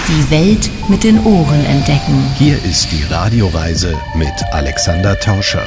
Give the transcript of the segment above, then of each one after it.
Die Welt mit den Ohren entdecken. Hier ist die Radioreise mit Alexander Tauscher.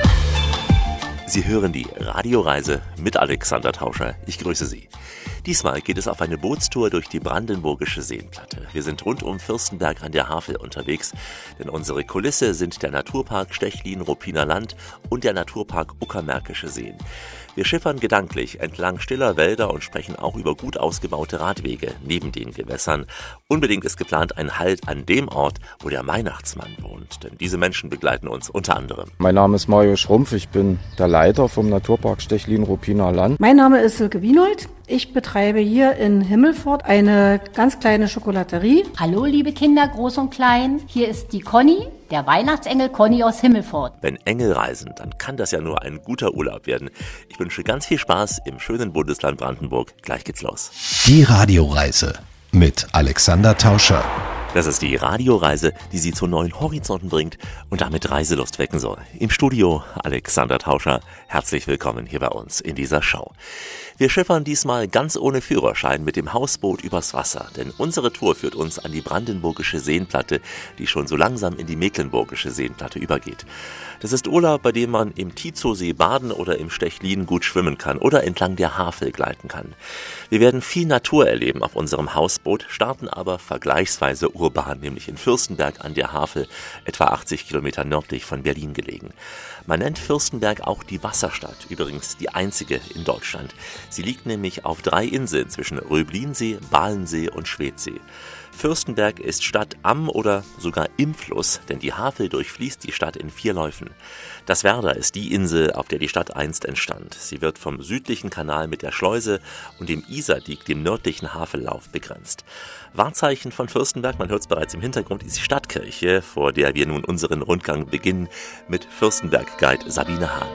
Sie hören die Radioreise mit Alexander Tauscher. Ich grüße Sie. Diesmal geht es auf eine Bootstour durch die Brandenburgische Seenplatte. Wir sind rund um Fürstenberg an der Havel unterwegs, denn unsere Kulisse sind der Naturpark Stechlin-Ruppiner Land und der Naturpark Uckermärkische Seen. Wir schippern gedanklich entlang stiller Wälder und sprechen auch über gut ausgebaute Radwege neben den Gewässern. Unbedingt ist geplant ein Halt an dem Ort, wo der Weihnachtsmann wohnt. Denn diese Menschen begleiten uns unter anderem. Mein Name ist Mario Schrumpf, ich bin der Leiter vom Naturpark Stechlin-Ruppiner Land. Mein Name ist Silke Wienold. Ich betreibe hier in Himmelfort eine ganz kleine Schokolaterie. Hallo liebe Kinder, groß und klein, hier ist die Conny, der Weihnachtsengel Conny aus Himmelfort. Wenn Engel reisen, dann kann das ja nur ein guter Urlaub werden. Ich wünsche ganz viel Spaß im schönen Bundesland Brandenburg. Gleich geht's los. Die Radioreise mit Alexander Tauscher. Das ist die Radioreise, die Sie zu neuen Horizonten bringt und damit Reiselust wecken soll. Im Studio Alexander Tauscher. Herzlich willkommen hier bei uns in dieser Show. Wir schippern diesmal ganz ohne Führerschein mit dem Hausboot übers Wasser, denn unsere Tour führt uns an die Brandenburgische Seenplatte, die schon so langsam in die Mecklenburgische Seenplatte übergeht. Das ist Urlaub, bei dem man im Tizosee baden oder im Stechlin gut schwimmen kann oder entlang der Havel gleiten kann. Wir werden viel Natur erleben auf unserem Hausboot, starten aber vergleichsweise urban, nämlich in Fürstenberg an der Havel, etwa 80 Kilometer nördlich von Berlin gelegen. Man nennt Fürstenberg auch die Wasserstadt, übrigens die einzige in Deutschland. Sie liegt nämlich auf 3 Inseln zwischen Röblinsee, Balensee und Schwedsee. Fürstenberg ist Stadt am oder sogar im Fluss, denn die Havel durchfließt die Stadt in 4 Läufen. Das Werder ist die Insel, auf der die Stadt einst entstand. Sie wird vom südlichen Kanal mit der Schleuse und dem Isardiek, dem nördlichen Havellauf, begrenzt. Wahrzeichen von Fürstenberg, man hört es bereits im Hintergrund, ist die Stadtkirche, vor der wir nun unseren Rundgang beginnen mit Fürstenberg-Guide Sabine Hahn.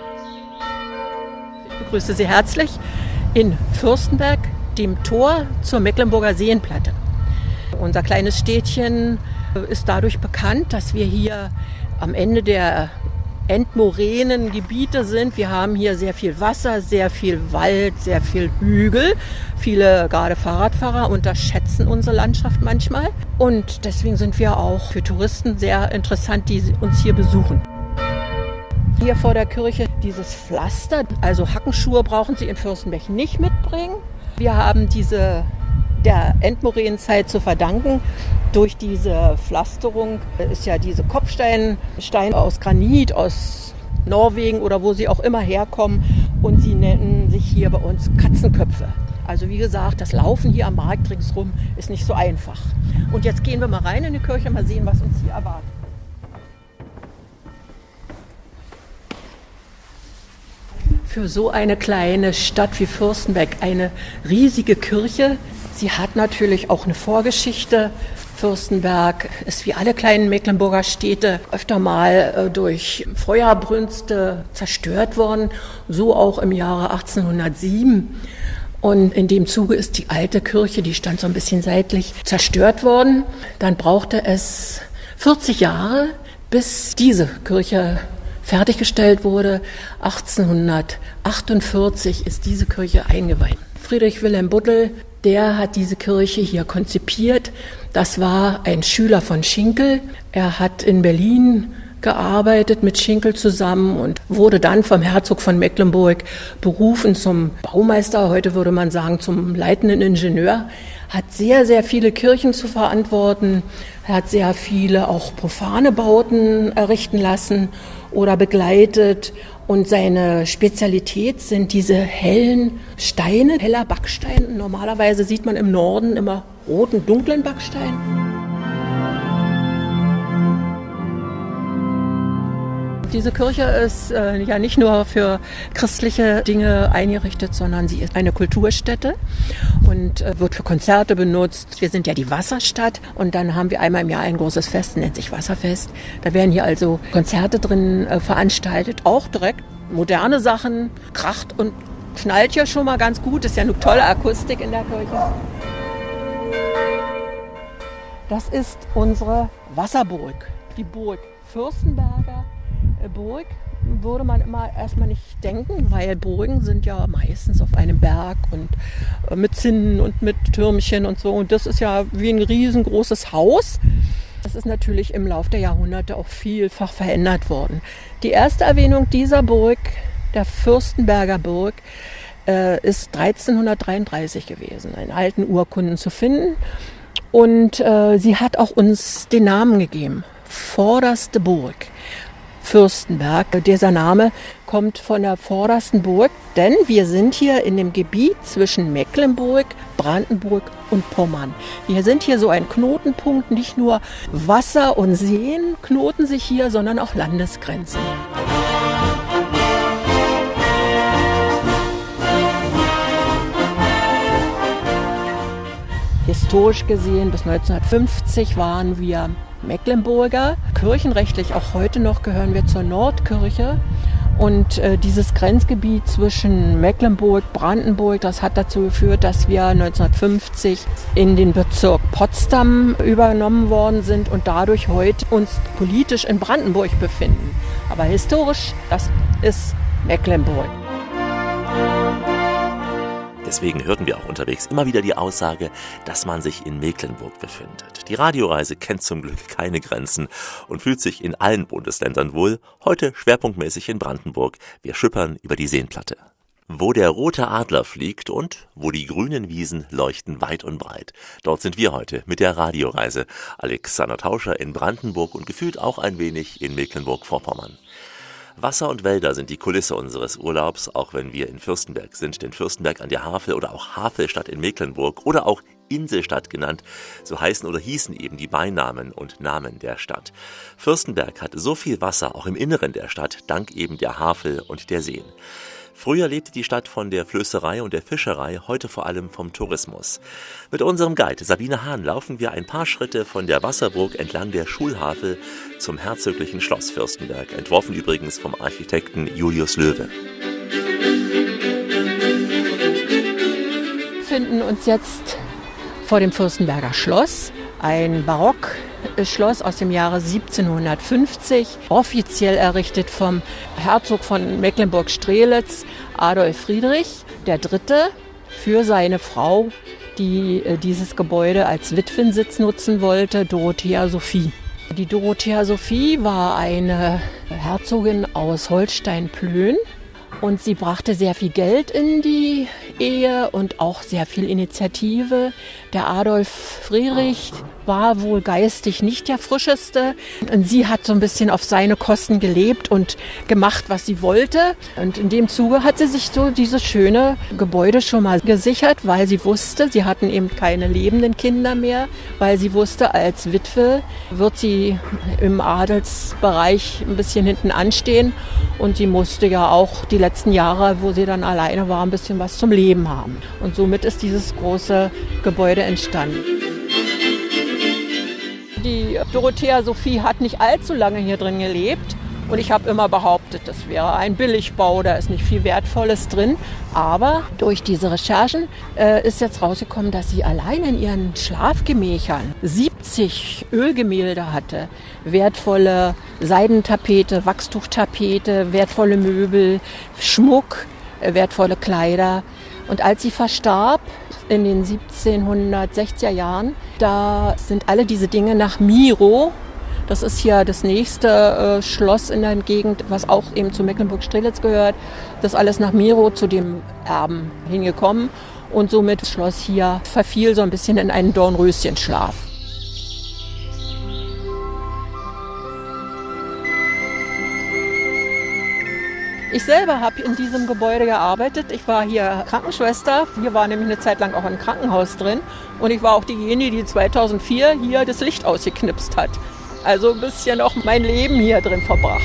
Ich begrüße Sie herzlich in Fürstenberg, dem Tor zur Mecklenburger Seenplatte. Unser kleines Städtchen ist dadurch bekannt, dass wir hier am Ende der entmorenen Gebiete sind. Wir haben hier sehr viel Wasser, sehr viel Wald, sehr viel Hügel. Viele, gerade Fahrradfahrer, unterschätzen unsere Landschaft manchmal. Und deswegen sind wir auch für Touristen sehr interessant, die uns hier besuchen. Hier vor der Kirche dieses Pflaster, also Hackenschuhe brauchen Sie in Fürstenberg nicht mitbringen. Wir haben der Endmoränenzeit zu verdanken. Durch diese Pflasterung ist ja diese Kopfsteine aus Granit, aus Norwegen oder wo sie auch immer herkommen. Und sie nennen sich hier bei uns Katzenköpfe. Also wie gesagt, das Laufen hier am Markt ringsrum ist nicht so einfach. Und jetzt gehen wir mal rein in die Kirche, mal sehen, was uns hier erwartet. Für so eine kleine Stadt wie Fürstenberg eine riesige Kirche. Sie hat natürlich auch eine Vorgeschichte. Fürstenberg ist wie alle kleinen Mecklenburger Städte öfter mal durch Feuerbrünste zerstört worden, so auch im Jahre 1807. Und in dem Zuge ist die alte Kirche, die stand so ein bisschen seitlich, zerstört worden. Dann brauchte es 40 Jahre, bis diese Kirche fertiggestellt wurde. 1848 ist diese Kirche eingeweiht. Friedrich Wilhelm Buttel, der hat diese Kirche hier konzipiert. Das war ein Schüler von Schinkel. Er hat in Berlin gearbeitet mit Schinkel zusammen und wurde dann vom Herzog von Mecklenburg berufen zum Baumeister, heute würde man sagen zum leitenden Ingenieur. Hat sehr, sehr viele Kirchen zu verantworten. Er hat sehr viele auch profane Bauten errichten lassen oder begleitet. Und seine Spezialität sind diese hellen Steine, heller Backstein. Normalerweise sieht man im Norden immer roten, dunklen Backstein. Diese Kirche ist ja nicht nur für christliche Dinge eingerichtet, sondern sie ist eine Kulturstätte und wird für Konzerte benutzt. Wir sind ja die Wasserstadt und dann haben wir einmal im Jahr ein großes Fest, nennt sich Wasserfest. Da werden hier also Konzerte drin veranstaltet, auch direkt moderne Sachen, kracht und knallt ja schon mal ganz gut. Ist ja eine tolle Akustik in der Kirche. Das ist unsere Wasserburg, die Burg Fürstenberger Burg, würde man immer erstmal nicht denken, weil Burgen sind ja meistens auf einem Berg und mit Zinnen und mit Türmchen und so. Und das ist ja wie ein riesengroßes Haus. Das ist natürlich im Laufe der Jahrhunderte auch vielfach verändert worden. Die erste Erwähnung dieser Burg, der Fürstenberger Burg, ist 1333 gewesen, in alten Urkunden zu finden. Und sie hat auch uns den Namen gegeben, Vorderste Burg. Fürstenberg. Dieser Name kommt von der vordersten Burg, denn wir sind hier in dem Gebiet zwischen Mecklenburg, Brandenburg und Pommern. Wir sind hier so ein Knotenpunkt, nicht nur Wasser und Seen knoten sich hier, sondern auch Landesgrenzen. Historisch gesehen, bis 1950 waren wir Mecklenburger. Kirchenrechtlich auch heute noch gehören wir zur Nordkirche. Und dieses Grenzgebiet zwischen Mecklenburg, Brandenburg, das hat dazu geführt, dass wir 1950 in den Bezirk Potsdam übernommen worden sind und dadurch heute uns politisch in Brandenburg befinden. Aber historisch, das ist Mecklenburg. Deswegen hörten wir auch unterwegs immer wieder die Aussage, dass man sich in Mecklenburg befindet. Die Radioreise kennt zum Glück keine Grenzen und fühlt sich in allen Bundesländern wohl, heute schwerpunktmäßig in Brandenburg. Wir schippern über die Seenplatte. Wo der rote Adler fliegt und wo die grünen Wiesen leuchten weit und breit. Dort sind wir heute mit der Radioreise. Alexander Tauscher in Brandenburg und gefühlt auch ein wenig in Mecklenburg-Vorpommern. Wasser und Wälder sind die Kulisse unseres Urlaubs, auch wenn wir in Fürstenberg sind. Denn Fürstenberg an der Havel oder auch Havelstadt in Mecklenburg oder auch Inselstadt genannt, so heißen oder hießen eben die Beinamen und Namen der Stadt. Fürstenberg hat so viel Wasser auch im Inneren der Stadt, dank eben der Havel und der Seen. Früher lebte die Stadt von der Flößerei und der Fischerei, heute vor allem vom Tourismus. Mit unserem Guide Sabine Hahn laufen wir ein paar Schritte von der Wasserburg entlang der Schulhavel zum herzoglichen Schloss Fürstenberg, entworfen übrigens vom Architekten Julius Löwe. Wir befinden uns jetzt vor dem Fürstenberger Schloss, ein Barockschloss aus dem Jahre 1750, offiziell errichtet vom Herzog von Mecklenburg-Strelitz, Adolf Friedrich III., für seine Frau, die dieses Gebäude als Witwensitz nutzen wollte, Dorothea Sophie. Die Dorothea Sophie war eine Herzogin aus Holstein-Plön. Und sie brachte sehr viel Geld in die Ehe und auch sehr viel Initiative. Der Adolf Friedrich war wohl geistig nicht der frischeste. Und sie hat so ein bisschen auf seine Kosten gelebt und gemacht, was sie wollte. Und in dem Zuge hat sie sich so dieses schöne Gebäude schon mal gesichert, weil sie wusste, sie hatten eben keine lebenden Kinder mehr, weil sie wusste, als Witwe wird sie im Adelsbereich ein bisschen hinten anstehen. Und sie musste ja auch die letzten Jahre, wo sie dann alleine war, ein bisschen was zum Leben haben. Und somit ist dieses große Gebäude entstanden. Die Dorothea Sophie hat nicht allzu lange hier drin gelebt. Und ich habe immer behauptet, das wäre ein Billigbau, da ist nicht viel Wertvolles drin. Aber durch diese Recherchen ist jetzt rausgekommen, dass sie allein in ihren Schlafgemächern 70 Ölgemälde hatte. Wertvolle Seidentapete, Wachstuchtapete, wertvolle Möbel, Schmuck, wertvolle Kleider. Und als sie verstarb in den 1760er Jahren, da sind alle diese Dinge nach Miro. Das ist hier das nächste Schloss in der Gegend, was auch eben zu Mecklenburg-Strelitz gehört. Das ist alles nach Miro zu dem Erben hingekommen. Und somit das Schloss hier verfiel so ein bisschen in einen Dornröschenschlaf. Ich selber habe in diesem Gebäude gearbeitet. Ich war hier Krankenschwester. Hier war nämlich eine Zeit lang auch ein Krankenhaus drin. Und ich war auch diejenige, die 2004 hier das Licht ausgeknipst hat. Also ein bisschen auch mein Leben hier drin verbracht.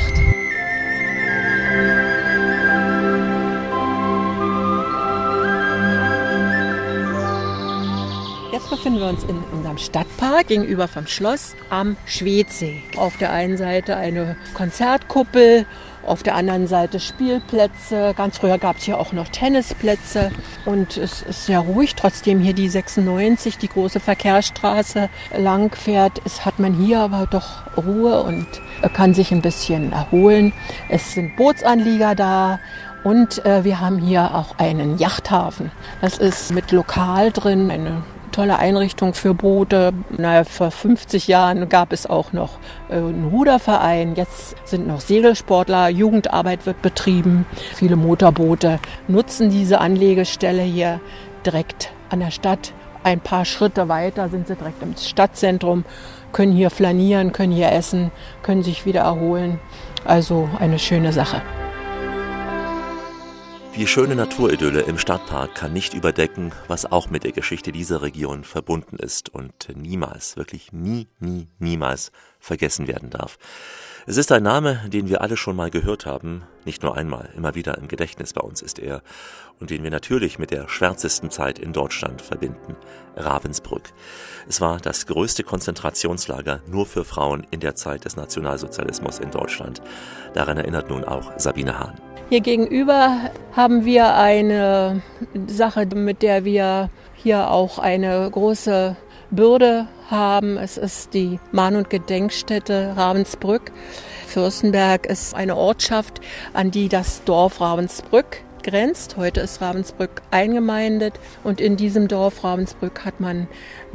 Jetzt befinden wir uns in unserem Stadtpark gegenüber vom Schloss am Schwedsee. Auf der einen Seite eine Konzertkuppel Auf der anderen Seite Spielplätze. Ganz früher gab es hier auch noch Tennisplätze. Und es ist sehr ruhig, trotzdem hier die 96, die große Verkehrsstraße lang fährt. Hat man hier aber doch Ruhe und kann sich ein bisschen erholen. Es sind Bootsanlieger da. Und wir haben hier auch einen Yachthafen. Das ist mit Lokal drin, eine tolle Einrichtung für Boote. Vor 50 Jahren gab es auch noch einen Ruderverein. Jetzt sind noch Segelsportler, Jugendarbeit wird betrieben. Viele Motorboote nutzen diese Anlegestelle hier direkt an der Stadt. Ein paar Schritte weiter sind sie direkt im Stadtzentrum, können hier flanieren, können hier essen, können sich wieder erholen. Also eine schöne Sache. Die schöne Naturidylle im Stadtpark kann nicht überdecken, was auch mit der Geschichte dieser Region verbunden ist und niemals, wirklich niemals vergessen werden darf. Es ist ein Name, den wir alle schon mal gehört haben, nicht nur einmal, immer wieder im Gedächtnis bei uns ist er und den wir natürlich mit der schwärzesten Zeit in Deutschland verbinden, Ravensbrück. Es war das größte Konzentrationslager nur für Frauen in der Zeit des Nationalsozialismus in Deutschland. Daran erinnert nun auch Sabine Hahn. Hier gegenüber haben wir eine Sache, mit der wir hier auch eine große Bürde haben. Es ist die Mahn- und Gedenkstätte Ravensbrück. Fürstenberg ist eine Ortschaft, an die das Dorf Ravensbrück grenzt. Heute ist Ravensbrück eingemeindet und in diesem Dorf Ravensbrück hat man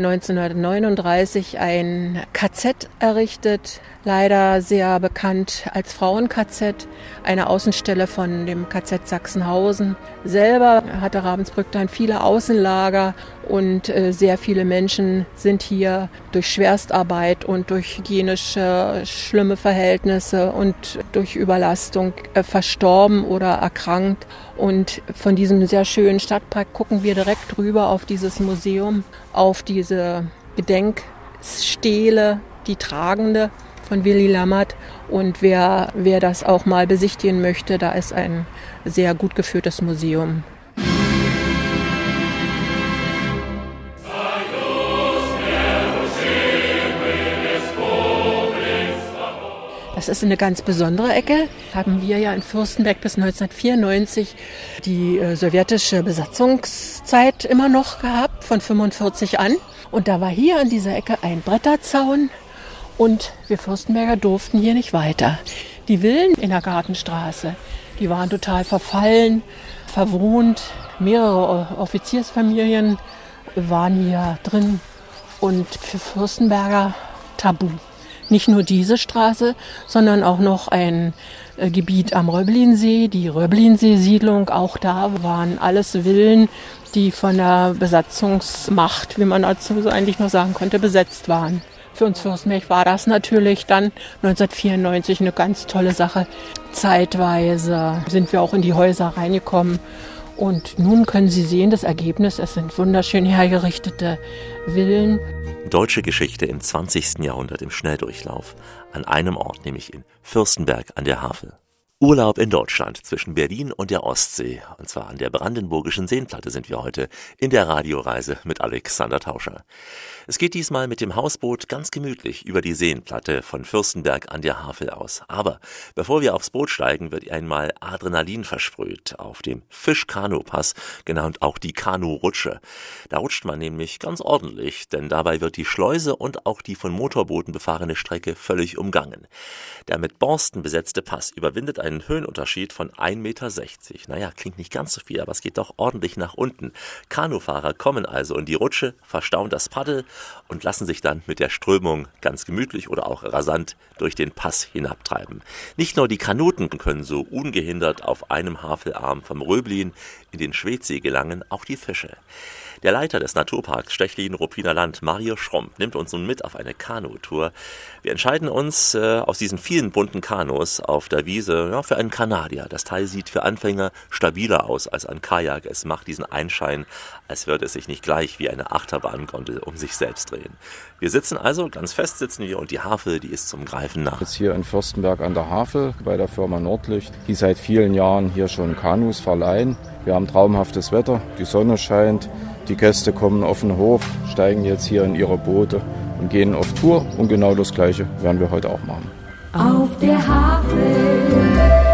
1939 ein KZ errichtet, leider sehr bekannt als Frauen-KZ, eine Außenstelle von dem KZ Sachsenhausen. Selber hatte Ravensbrück dann viele Außenlager und sehr viele Menschen sind hier durch Schwerstarbeit und durch hygienische schlimme Verhältnisse und durch Überlastung verstorben oder erkrankt. Und von diesem sehr schönen Stadtpark gucken wir direkt rüber auf dieses Museum, auf diese Gedenkstele, die tragende von Willy Lammert. Und wer das auch mal besichtigen möchte, da ist ein sehr gut geführtes Museum. Das ist eine ganz besondere Ecke. Haben wir ja in Fürstenberg bis 1994 die sowjetische Besatzungszeit immer noch gehabt, von 1945 an. Und da war hier an dieser Ecke ein Bretterzaun und wir Fürstenberger durften hier nicht weiter. Die Villen in der Gartenstraße, die waren total verfallen, verwohnt. Mehrere Offiziersfamilien waren hier drin und für Fürstenberger tabu. Nicht nur diese Straße, sondern auch noch ein Gebiet am Röblinsee, die Röblinsee-Siedlung. Auch da waren alles Villen, die von der Besatzungsmacht, wie man dazu so eigentlich noch sagen könnte, besetzt waren. Für uns Fürstenberg war das natürlich dann 1994 eine ganz tolle Sache. Zeitweise sind wir auch in die Häuser reingekommen. Und nun können Sie sehen, das Ergebnis, es sind wunderschön hergerichtete Villen. Deutsche Geschichte im 20. Jahrhundert im Schnelldurchlauf. An einem Ort, nämlich in Fürstenberg an der Havel. Urlaub in Deutschland zwischen Berlin und der Ostsee. Und zwar an der Brandenburgischen Seenplatte sind wir heute in der Radioreise mit Alexander Tauscher. Es geht diesmal mit dem Hausboot ganz gemütlich über die Seenplatte von Fürstenberg an der Havel aus. Aber bevor wir aufs Boot steigen, wird einmal Adrenalin versprüht auf dem Fischkanu-Pass, genannt auch die Kanu-Rutsche. Da rutscht man nämlich ganz ordentlich, denn dabei wird die Schleuse und auch die von Motorbooten befahrene Strecke völlig umgangen. Der mit Borsten besetzte Pass überwindet einen Höhenunterschied von 1,60 Meter. Naja, klingt nicht ganz so viel, aber es geht doch ordentlich nach unten. Kanufahrer kommen also in die Rutsche, verstauen das Paddel und lassen sich dann mit der Strömung ganz gemütlich oder auch rasant durch den Pass hinabtreiben. Nicht nur die Kanuten können so ungehindert auf einem Havelarm vom Röblin in den Schwedsee gelangen, auch die Fische. Der Leiter des Naturparks Stechlin-Ruppiner Land, Mario Schromm, nimmt uns nun mit auf eine Kanutour. Wir entscheiden uns aus diesen vielen bunten Kanus auf der Wiese für einen Kanadier. Das Teil sieht für Anfänger stabiler aus als ein Kajak. Es macht diesen Einschein, als würde es sich nicht gleich wie eine Achterbahngondel um sich selbst drehen. Wir sitzen also, ganz fest sitzen wir, und die Havel, die ist zum Greifen nah. Jetzt hier in Fürstenberg an der Havel bei der Firma Nordlicht, die seit vielen Jahren hier schon Kanus verleihen. Wir haben traumhaftes Wetter, die Sonne scheint. Die Gäste kommen auf den Hof, steigen jetzt hier in ihre Boote und gehen auf Tour. Und genau das Gleiche werden wir heute auch machen. Auf der Havel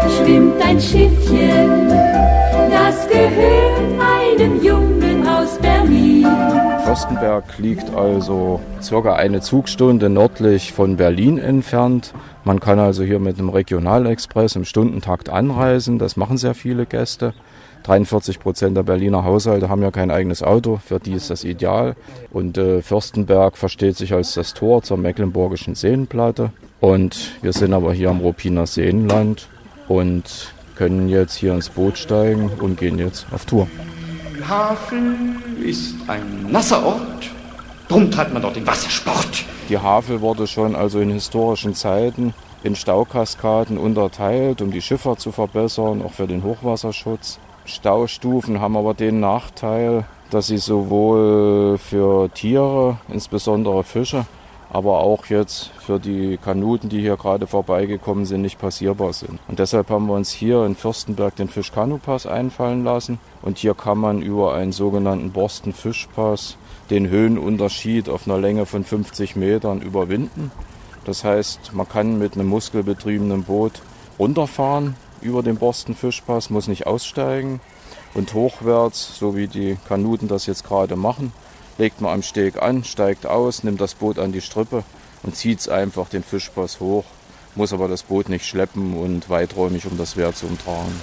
schwimmt ein Schiffchen, das gehört einem Jungen aus Berlin. Fürstenberg liegt also circa eine Zugstunde nördlich von Berlin entfernt. Man kann also hier mit einem Regionalexpress im Stundentakt anreisen. Das machen sehr viele Gäste. 43% der Berliner Haushalte haben ja kein eigenes Auto. Für die ist das ideal. Und Fürstenberg versteht sich als das Tor zur Mecklenburgischen Seenplatte. Und wir sind aber hier am Ruppiner Seenland und können jetzt hier ins Boot steigen und gehen jetzt auf Tour. Havel ist ein nasser Ort, drum treibt man dort den Wassersport. Die Havel wurde schon also in historischen Zeiten in Staukaskaden unterteilt, um die Schifffahrt zu verbessern, auch für den Hochwasserschutz. Staustufen haben aber den Nachteil, dass sie sowohl für Tiere, insbesondere Fische, aber auch jetzt für die Kanuten, die hier gerade vorbeigekommen sind, nicht passierbar sind. Und deshalb haben wir uns hier in Fürstenberg den Fischkanupass einfallen lassen. Und hier kann man über einen sogenannten Borstenfischpass den Höhenunterschied auf einer Länge von 50 Metern überwinden. Das heißt, man kann mit einem muskelbetriebenen Boot runterfahren über den Borstenfischpass, muss nicht aussteigen. Und hochwärts, so wie die Kanuten das jetzt gerade machen, legt man am Steg an, steigt aus, nimmt das Boot an die Strippe und zieht einfach den Fischpass hoch, muss aber das Boot nicht schleppen und weiträumig um das Wehr zu umtragen.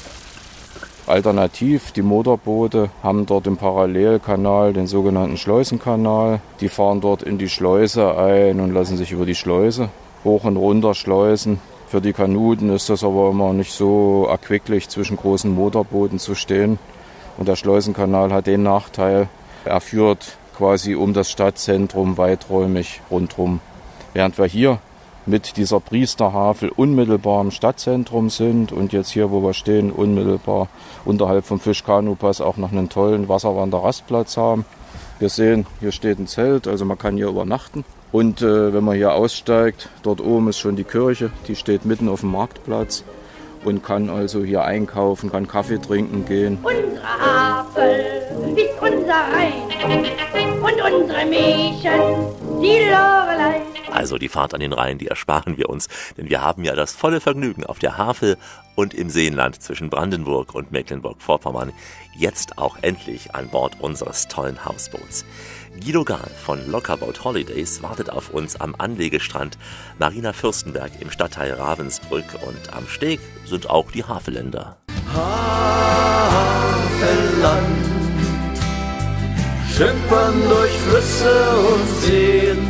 Alternativ, die Motorboote haben dort im Parallelkanal den sogenannten Schleusenkanal. Die fahren dort in die Schleuse ein und lassen sich über die Schleuse hoch und runter schleusen. Für die Kanuten ist das aber immer nicht so erquicklich, zwischen großen Motorbooten zu stehen. Und der Schleusenkanal hat den Nachteil, er führt quasi um das Stadtzentrum weiträumig rundherum. Während wir hier mit dieser Priesterhavel unmittelbar im Stadtzentrum sind und jetzt hier, wo wir stehen, unmittelbar unterhalb vom Fischkanupass auch noch einen tollen Wasserwanderrastplatz haben. Wir sehen, hier steht ein Zelt, also man kann hier übernachten. Und wenn man hier aussteigt, dort oben ist schon die Kirche, die steht mitten auf dem Marktplatz. Und kann also hier einkaufen, kann Kaffee trinken gehen. Unsere Havel ist unser Rhein und unsere Mädchen, die Lorelei. Also die Fahrt an den Rhein, die ersparen wir uns, denn wir haben ja das volle Vergnügen auf der Havel und im Seenland zwischen Brandenburg und Mecklenburg-Vorpommern jetzt auch endlich an Bord unseres tollen Hausboots. Guido Gahl von Lockerboat Holidays wartet auf uns am Anlegestrand Marina Fürstenberg im Stadtteil Ravensbrück und am Steg sind auch die Havelländer. Havelland, schimpern durch Flüsse und Seen,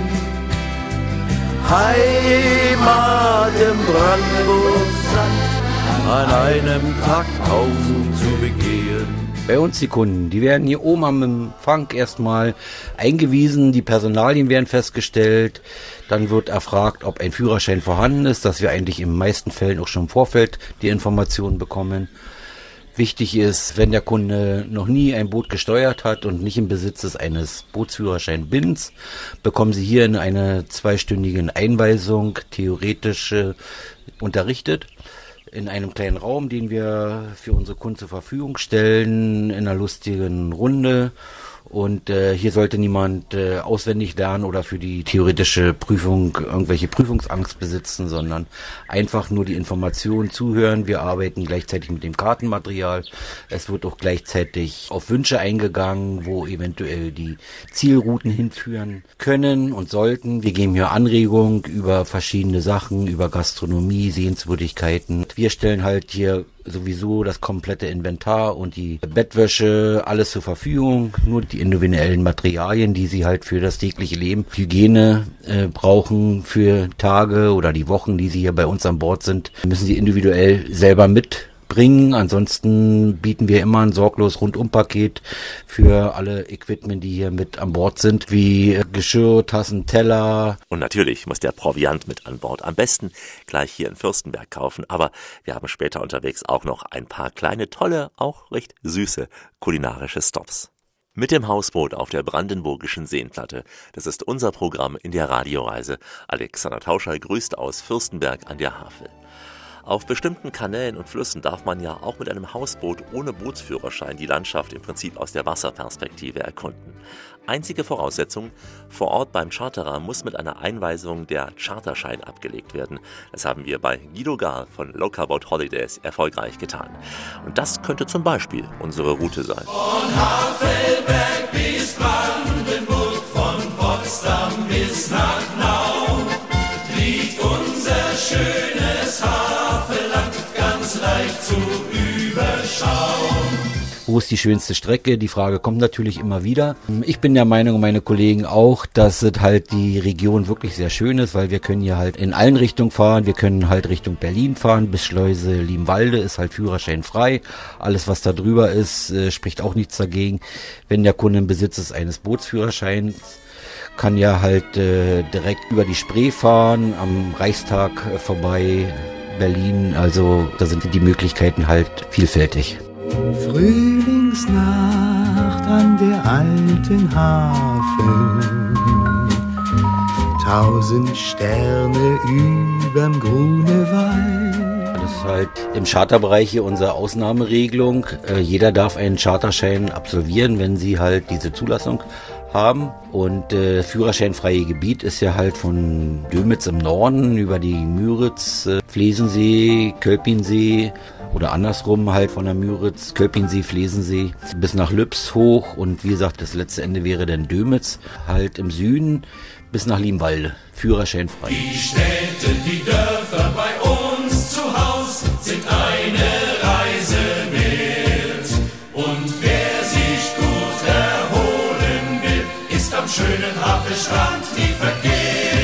Heimat im Brandenburgsland, an einem Tag aufzubegehen. Bei uns die Kunden, die werden hier oben am Empfang erstmal eingewiesen, die Personalien werden festgestellt, dann wird erfragt, ob ein Führerschein vorhanden ist, dass wir eigentlich in den meisten Fällen auch schon im Vorfeld die Informationen bekommen. Wichtig ist, wenn der Kunde noch nie ein Boot gesteuert hat und nicht im Besitz ist eines Bootsführerschein-Bins, bekommen Sie hier in einer 2-stündigen Einweisung theoretisch unterrichtet. In einem kleinen Raum, den wir für unsere Kunden zur Verfügung stellen, in einer lustigen Runde. Und hier sollte niemand auswendig lernen oder für die theoretische Prüfung irgendwelche Prüfungsangst besitzen, sondern einfach nur die Informationen zuhören. Wir arbeiten gleichzeitig mit dem Kartenmaterial. Es wird auch gleichzeitig auf Wünsche eingegangen, wo eventuell die Zielrouten hinführen können und sollten. Wir geben hier Anregungen über verschiedene Sachen, über Gastronomie, Sehenswürdigkeiten. Wir stellen halt hier sowieso das komplette Inventar und die Bettwäsche, alles zur Verfügung. Nur die individuellen Materialien, die Sie halt für das tägliche Leben, Hygiene brauchen für Tage oder die Wochen, die Sie hier bei uns an Bord sind, müssen Sie individuell selber mitbringen. Ansonsten bieten wir immer ein sorglos Rundumpaket für alle Equipment, die hier mit an Bord sind, wie Geschirr, Tassen, Teller. Und natürlich muss der Proviant mit an Bord. Am besten gleich hier in Fürstenberg kaufen. Aber wir haben später unterwegs auch noch ein paar kleine, tolle, auch recht süße kulinarische Stops. Mit dem Hausboot auf der Brandenburgischen Seenplatte. Das ist unser Programm in der Radioreise. Alexander Tauscher grüßt aus Fürstenberg an der Havel. Auf bestimmten Kanälen und Flüssen darf man ja auch mit einem Hausboot ohne Bootsführerschein die Landschaft im Prinzip aus der Wasserperspektive erkunden. Einzige Voraussetzung, vor Ort beim Charterer muss mit einer Einweisung der Charterschein abgelegt werden. Das haben wir bei Guido Gahr von Local Boat Holidays erfolgreich getan. Und das könnte zum Beispiel unsere Route sein. Von Havelberg bis Brandenburg, von Potsdam bis nach Nau, liegt unser schönes Havelland ganz leicht zu überschauen. Wo ist die schönste Strecke? Die Frage kommt natürlich immer wieder. Ich bin der Meinung, und meine Kollegen auch, dass es halt die Region wirklich sehr schön ist, weil wir können hier halt in allen Richtungen fahren. Wir können halt Richtung Berlin fahren, bis Schleuse Liebenwalde ist halt führerscheinfrei. Alles, was da drüber ist, spricht auch nichts dagegen. Wenn der Kunde im Besitz ist eines Bootsführerscheins, kann ja halt direkt über die Spree fahren, am Reichstag vorbei, Berlin. Also da sind die Möglichkeiten halt vielfältig. Frühlingsnacht an der alten Havel, 1000 Sterne überm Grunewald. Das ist halt im Charterbereich hier unsere Ausnahmeregelung. Jeder darf einen Charterschein absolvieren, wenn sie halt diese Zulassung haben. Und führerscheinfreie Gebiet ist ja halt von Dömitz im Norden über die Müritz, Flesensee, Kölpinsee oder andersrum halt von der Müritz, Kölpinsee, Flesensee bis nach Lübs hoch. Und wie gesagt, das letzte Ende wäre dann Dömitz, halt im Süden bis nach Liebenwalde, führerscheinfrei. Die Städte, die Dörfer bei uns zu Haus sind eine Reise wert. Und wer sich gut erholen will, ist am schönen Havelstrand nie verkehrt.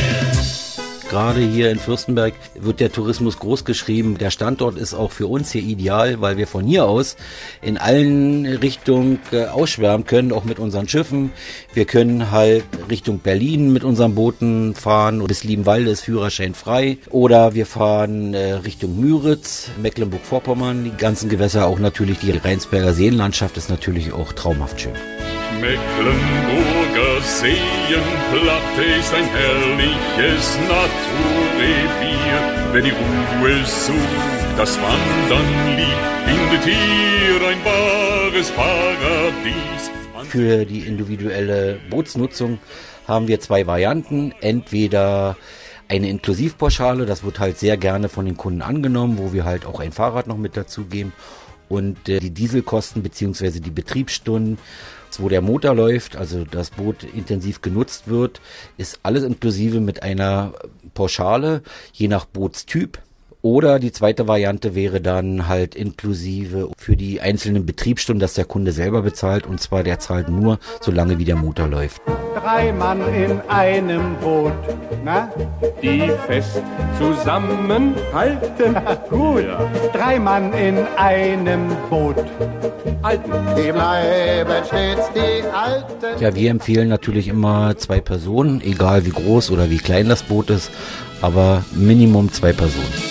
Gerade hier in Fürstenberg wird der Tourismus groß geschrieben. Der Standort ist auch für uns hier ideal, weil wir von hier aus in allen Richtungen ausschwärmen können, auch mit unseren Schiffen. Wir können halt Richtung Berlin mit unseren Booten fahren. Bis Liebenwalde ist Führerschein frei. Oder wir fahren Richtung Müritz, Mecklenburg-Vorpommern. Die ganzen Gewässer, auch natürlich die Rheinsberger Seenlandschaft ist natürlich auch traumhaft schön. Mecklenburger Seenplatte ist ein herrliches Naturrevier. Wer die Ruhe sucht, das Wandern liebt, findet hier ein wahres Paradies. Für die individuelle Bootsnutzung haben wir 2 Varianten. Entweder eine Inklusivpauschale, das wird halt sehr gerne von den Kunden angenommen, wo wir halt auch ein Fahrrad noch mit dazugeben. Und die Dieselkosten bzw. die Betriebsstunden, wo der Motor läuft, also das Boot intensiv genutzt wird, ist alles inklusive mit einer Pauschale, je nach Bootstyp. Oder die zweite Variante wäre dann halt inklusive für die einzelnen Betriebsstunden, dass der Kunde selber bezahlt, und zwar der zahlt nur, solange wie der Motor läuft. 3 Mann in einem Boot, na? Die fest zusammenhalten. Gut. Ja. 3 Mann in einem Boot. Alten. Die bleiben stets die Alten. Ja, wir empfehlen natürlich immer 2 Personen, egal wie groß oder wie klein das Boot ist, aber Minimum 2 Personen.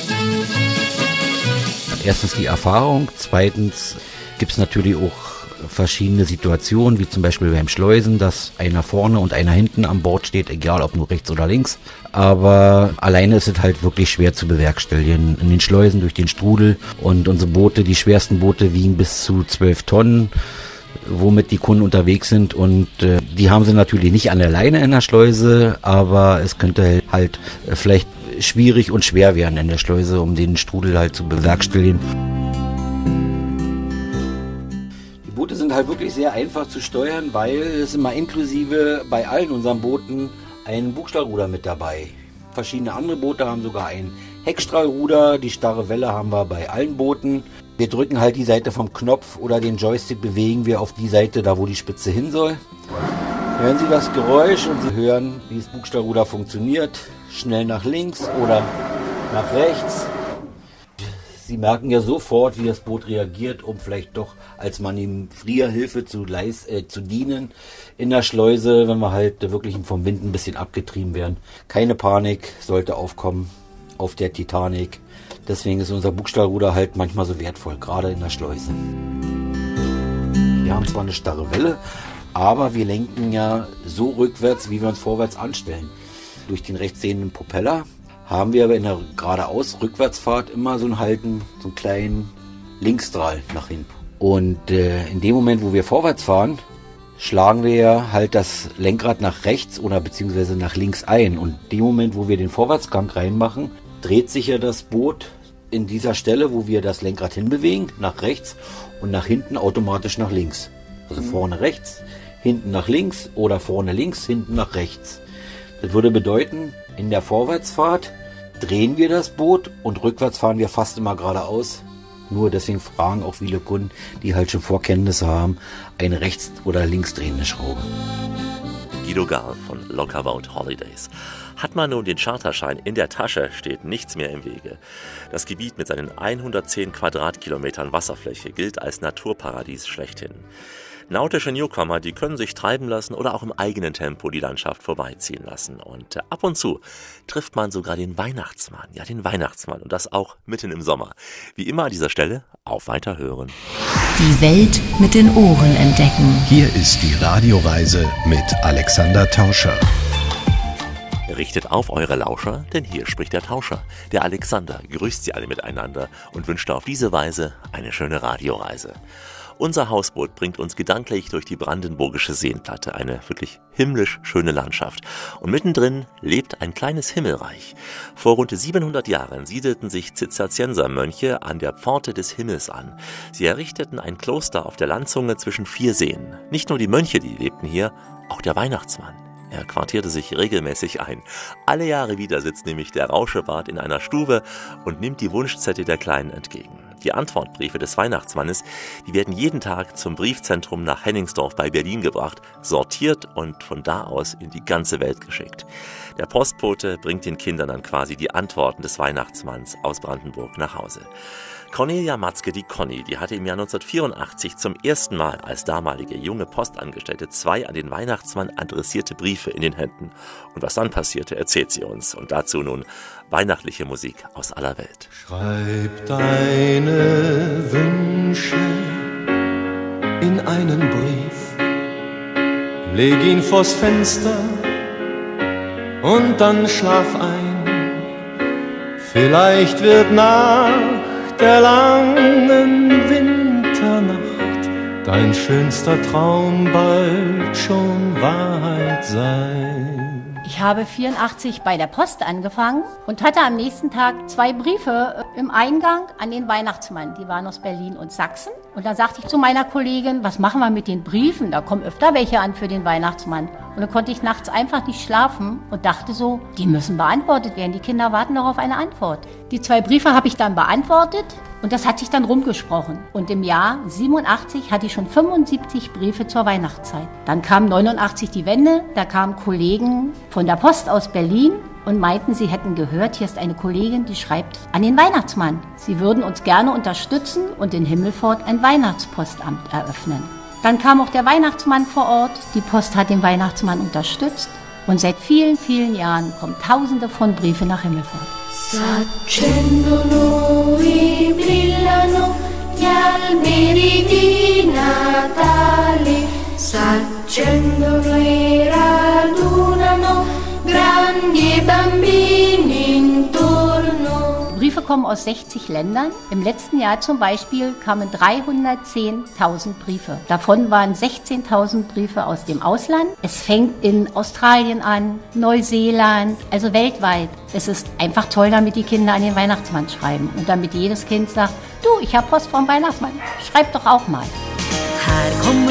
Erstens die Erfahrung, zweitens gibt es natürlich auch verschiedene Situationen, wie zum Beispiel beim Schleusen, dass einer vorne und einer hinten an Bord steht, egal ob nur rechts oder links. Aber alleine ist es halt wirklich schwer zu bewerkstelligen. In den Schleusen durch den Strudel, und unsere Boote, die schwersten Boote, wiegen bis zu 12 Tonnen, womit die Kunden unterwegs sind, und die haben sie natürlich nicht an der Leine in der Schleuse, aber es könnte halt vielleicht schwierig und schwer werden in der Schleuse, um den Strudel halt zu bewerkstelligen. Die Boote sind halt wirklich sehr einfach zu steuern, weil es immer inklusive bei allen unseren Booten ein Bugstrahlruder mit dabei. Verschiedene andere Boote haben sogar ein Heckstrahlruder, die starre Welle haben wir bei allen Booten. Wir drücken halt die Seite vom Knopf oder den Joystick bewegen wir auf die Seite, da wo die Spitze hin soll. Hören Sie das Geräusch und Sie hören, wie das Bugstrahlruder funktioniert. Schnell nach links oder nach rechts. Sie merken ja sofort, wie das Boot reagiert, um vielleicht doch als Manövrierhilfe zu dienen in der Schleuse, wenn wir halt wirklich vom Wind ein bisschen abgetrieben werden. Keine Panik sollte aufkommen auf der Titanic. Deswegen ist unser Bugstrahlruder halt manchmal so wertvoll, gerade in der Schleuse. Wir haben zwar eine starre Welle, aber wir lenken ja so rückwärts, wie wir uns vorwärts anstellen. Durch den rechtsdrehenden Propeller haben wir aber in der geradeaus-Rückwärtsfahrt immer so einen kleinen Linksstrahl nach hinten. Und in dem Moment, wo wir vorwärts fahren, schlagen wir halt das Lenkrad nach rechts oder beziehungsweise nach links ein. Und in dem Moment, wo wir den Vorwärtsgang reinmachen, dreht sich ja das Boot in dieser Stelle, wo wir das Lenkrad hinbewegen, nach rechts und nach hinten automatisch nach links. Also vorne rechts, hinten nach links oder vorne links, hinten nach rechts. Das würde bedeuten, in der Vorwärtsfahrt drehen wir das Boot und rückwärts fahren wir fast immer geradeaus. Nur deswegen fragen auch viele Kunden, die halt schon Vorkenntnisse haben, eine rechts- oder linksdrehende Schraube. Guido Gahl von Lockerbout Holidays. Hat man nun den Charterschein in der Tasche, steht nichts mehr im Wege. Das Gebiet mit seinen 110 Quadratkilometern Wasserfläche gilt als Naturparadies schlechthin. Nautische Newcomer, die können sich treiben lassen oder auch im eigenen Tempo die Landschaft vorbeiziehen lassen. Und ab und zu trifft man sogar den Weihnachtsmann. Ja, den Weihnachtsmann. Und das auch mitten im Sommer. Wie immer an dieser Stelle, auf Weiterhören. Die Welt mit den Ohren entdecken. Hier ist die Radioreise mit Alexander Tauscher. Richtet auf eure Lauscher, denn hier spricht der Tauscher. Der Alexander grüßt sie alle miteinander und wünscht auf diese Weise eine schöne Radioreise. Unser Hausboot bringt uns gedanklich durch die brandenburgische Seenplatte, eine wirklich himmlisch schöne Landschaft. Und mittendrin lebt ein kleines Himmelreich. Vor rund 700 Jahren siedelten sich Zisterziensermönche an der Pforte des Himmels an. Sie errichteten ein Kloster auf der Landzunge zwischen 4 Seen. Nicht nur die Mönche, die lebten hier, auch der Weihnachtsmann. Er quartierte sich regelmäßig ein. Alle Jahre wieder sitzt nämlich der Rauschebart in einer Stube und nimmt die Wunschzettel der Kleinen entgegen. Die Antwortbriefe des Weihnachtsmannes, die werden jeden Tag zum Briefzentrum nach Henningsdorf bei Berlin gebracht, sortiert und von da aus in die ganze Welt geschickt. Der Postbote bringt den Kindern dann quasi die Antworten des Weihnachtsmanns aus Brandenburg nach Hause. Cornelia Matzke, die Conny, die hatte im Jahr 1984 zum ersten Mal als damalige junge Postangestellte 2 an den Weihnachtsmann adressierte Briefe in den Händen. Und was dann passierte, erzählt sie uns. Und dazu nun weihnachtliche Musik aus aller Welt. Schreib deine Wünsche in einen Brief, leg ihn vors Fenster und dann schlaf ein. Vielleicht wird nach der langen Winternacht dein schönster Traum bald schon Wahrheit sein. Ich habe 84 bei der Post angefangen und hatte am nächsten Tag 2 Briefe im Eingang an den Weihnachtsmann. Die waren aus Berlin und Sachsen. Und dann sagte ich zu meiner Kollegin, was machen wir mit den Briefen? Da kommen öfter welche an für den Weihnachtsmann. Und dann konnte ich nachts einfach nicht schlafen und dachte so, die müssen beantwortet werden. Die Kinder warten noch auf eine Antwort. Die 2 Briefe habe ich dann beantwortet. Und das hat sich dann rumgesprochen. Und im Jahr 87 hatte ich schon 75 Briefe zur Weihnachtszeit. Dann kam 89 die Wende, da kamen Kollegen von der Post aus Berlin und meinten, sie hätten gehört, hier ist eine Kollegin, die schreibt an den Weihnachtsmann. Sie würden uns gerne unterstützen und in Himmelfort ein Weihnachtspostamt eröffnen. Dann kam auch der Weihnachtsmann vor Ort. Die Post hat den Weihnachtsmann unterstützt. Und seit vielen, vielen Jahren kommen Tausende von Briefen nach Himmelfort. S'accendono e brillano gli alberi di Natale, s'accendono e radunano grandi e bambini intorno. Briefe kommen aus 60 Ländern. Im letzten Jahr zum Beispiel kamen 310.000 Briefe. Davon waren 16.000 Briefe aus dem Ausland. Es fängt in Australien an, Neuseeland, also weltweit. Es ist einfach toll, damit die Kinder an den Weihnachtsmann schreiben und damit jedes Kind sagt, du, ich habe Post vom Weihnachtsmann, schreib doch auch mal. Här kommer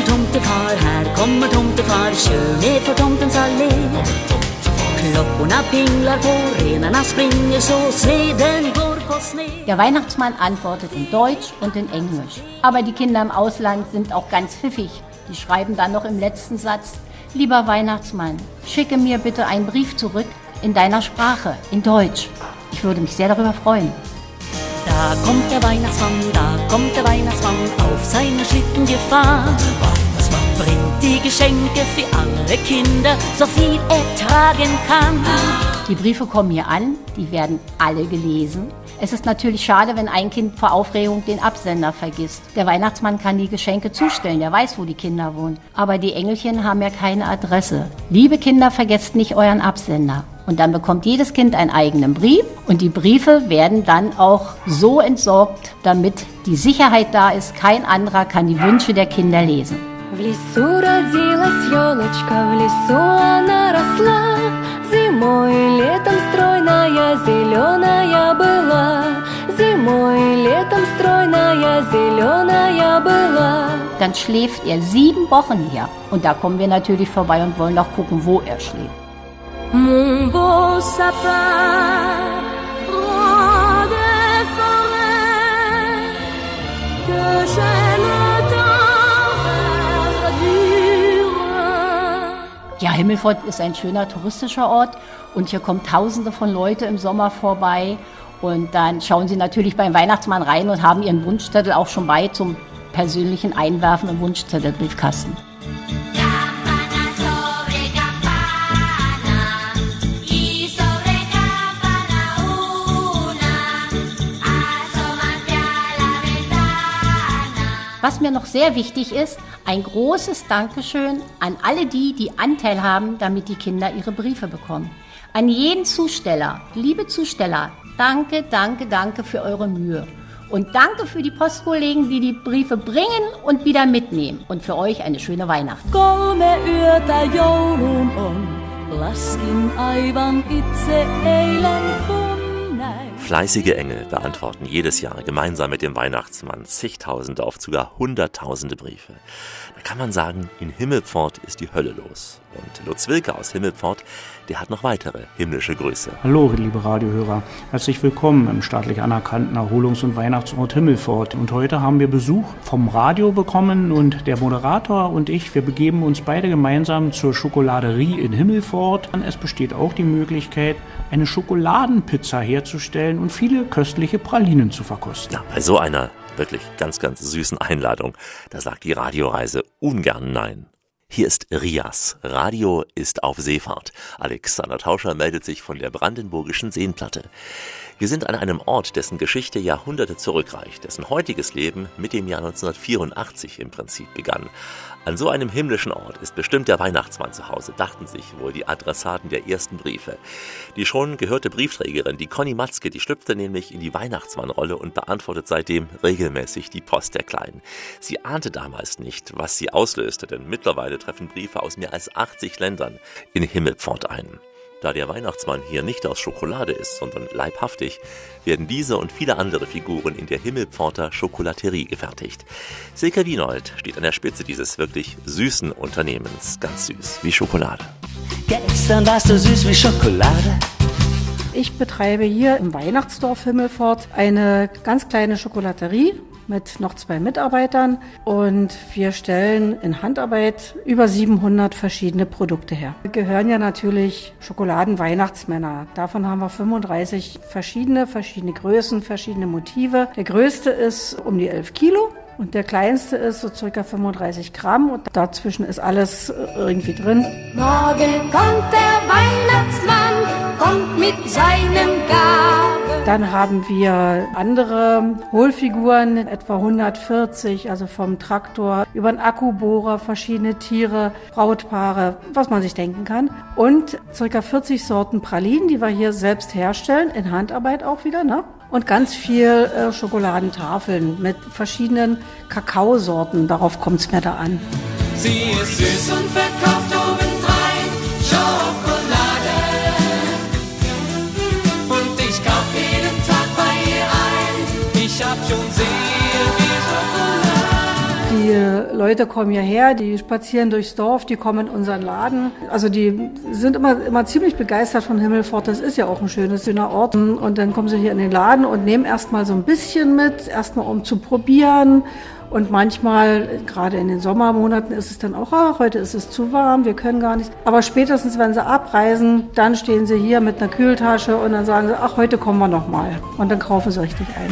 tomtefar, kör ner för tomtens allé. Klockorna pinglar på, renarna springer så, seden går på sned. Der Weihnachtsmann antwortet in Deutsch und in Englisch. Aber die Kinder im Ausland sind auch ganz pfiffig. Die schreiben dann noch im letzten Satz, lieber Weihnachtsmann, schicke mir bitte einen Brief zurück in deiner Sprache, in Deutsch. Ich würde mich sehr darüber freuen. Da kommt der Weihnachtsmann auf seine Schlitten gefahren. Bringt die Geschenke für alle Kinder, so viel er tragen kann. Die Briefe kommen hier an, die werden alle gelesen. Es ist natürlich schade, wenn ein Kind vor Aufregung den Absender vergisst. Der Weihnachtsmann kann die Geschenke zustellen, der weiß, wo die Kinder wohnen. Aber die Engelchen haben ja keine Adresse. Liebe Kinder, vergesst nicht euren Absender. Und dann bekommt jedes Kind einen eigenen Brief und die Briefe werden dann auch so entsorgt, damit die Sicherheit da ist, kein anderer kann die Wünsche der Kinder lesen. В лесу родилась елочка, в лесу она росла. Зимой и летом стройная, зеленая была. Zimoi, letem streuner, zelener была. Dann schläft er 7 Wochen hier. Und da kommen wir natürlich vorbei und wollen auch gucken, wo er schläft. Mon beau sapin, roi des forêts, que j'aime tant verdure. Ja, Himmelpfort ist ein schöner touristischer Ort und hier kommen Tausende von Leuten im Sommer vorbei. Und dann schauen sie natürlich beim Weihnachtsmann rein und haben ihren Wunschzettel auch schon bei zum persönlichen Einwerfen im Wunschzettelbriefkasten. Was mir noch sehr wichtig ist, ein großes Dankeschön an alle die, die Anteil haben, damit die Kinder ihre Briefe bekommen. An jeden Zusteller, liebe Zusteller, danke, danke, danke für eure Mühe. Und danke für die Postkollegen, die die Briefe bringen und wieder mitnehmen. Und für euch eine schöne Weihnacht. Kolme yötä joulun on, laskin aivan itse eilen kun näin. Fleißige Engel beantworten jedes Jahr gemeinsam mit dem Weihnachtsmann zigtausende, oft sogar hunderttausende Briefe. Da kann man sagen, in Himmelpfort ist die Hölle los. Und Lutz Wilke aus Himmelpfort, der hat noch weitere himmlische Grüße. Hallo, liebe Radiohörer. Herzlich willkommen im staatlich anerkannten Erholungs- und Weihnachtsort Himmelpfort. Und heute haben wir Besuch vom Radio bekommen und der Moderator und ich, wir begeben uns beide gemeinsam zur Schokoladerie in Himmelpfort. Es besteht auch die Möglichkeit, eine Schokoladenpizza herzustellen und viele köstliche Pralinen zu verkosten. Ja, bei so einer wirklich ganz, ganz süßen Einladung, da sagt die Radioreise ungern nein. Hier ist Rias. Radio ist auf Seefahrt. Alexander Tauscher meldet sich von der brandenburgischen Seenplatte. Wir sind an einem Ort, dessen Geschichte Jahrhunderte zurückreicht, dessen heutiges Leben mit dem Jahr 1984 im Prinzip begann. An so einem himmlischen Ort ist bestimmt der Weihnachtsmann zu Hause, dachten sich wohl die Adressaten der ersten Briefe. Die schon gehörte Briefträgerin, die Conny Matzke, die schlüpfte nämlich in die Weihnachtsmannrolle und beantwortet seitdem regelmäßig die Post der Kleinen. Sie ahnte damals nicht, was sie auslöste, denn mittlerweile treffen Briefe aus mehr als 80 Ländern in Himmelpfort ein. Da der Weihnachtsmann hier nicht aus Schokolade ist, sondern leibhaftig, werden diese und viele andere Figuren in der Himmelpforter Schokolaterie gefertigt. Silke Wienold steht an der Spitze dieses wirklich süßen Unternehmens. Ganz süß wie Schokolade. Gestern warst du süß wie Schokolade. Ich betreibe hier im Weihnachtsdorf Himmelpfort eine ganz kleine Schokolaterie mit noch 2 Mitarbeitern und wir stellen in Handarbeit über 700 verschiedene Produkte her. Wir gehören ja natürlich Schokoladen-Weihnachtsmänner. Davon haben wir 35 verschiedene Größen, verschiedene Motive. Der größte ist um die 11 Kilo. Und der kleinste ist so circa 35 Gramm und dazwischen ist alles irgendwie drin. Morgen kommt der Weihnachtsmann, kommt mit seinem Gaben. Dann haben wir andere Hohlfiguren, etwa 140, also vom Traktor über einen Akkubohrer, verschiedene Tiere, Brautpaare, was man sich denken kann. Und circa 40 Sorten Pralinen, die wir hier selbst herstellen, in Handarbeit auch wieder, ne? Und ganz viel Schokoladentafeln mit verschiedenen Kakaosorten. Darauf kommt es mir da an. Sie ist süß und verkauft obendrein Schokolade. Und ich kauf jeden Tag bei ihr ein. Ich hab schon sehr viel Schokolade. Die Leute kommen hierher, die spazieren durchs Dorf, die kommen in unseren Laden. Also die sind immer ziemlich begeistert von Himmelpfort. Das ist ja auch ein schöner Ort. Und dann kommen sie hier in den Laden und nehmen erstmal so ein bisschen mit, erstmal um zu probieren. Und manchmal, gerade in den Sommermonaten, ist es dann auch, heute ist es zu warm, wir können gar nicht. Aber spätestens, wenn sie abreisen, dann stehen sie hier mit einer Kühltasche und dann sagen sie, ach, heute kommen wir nochmal. Und dann kaufen sie richtig ein.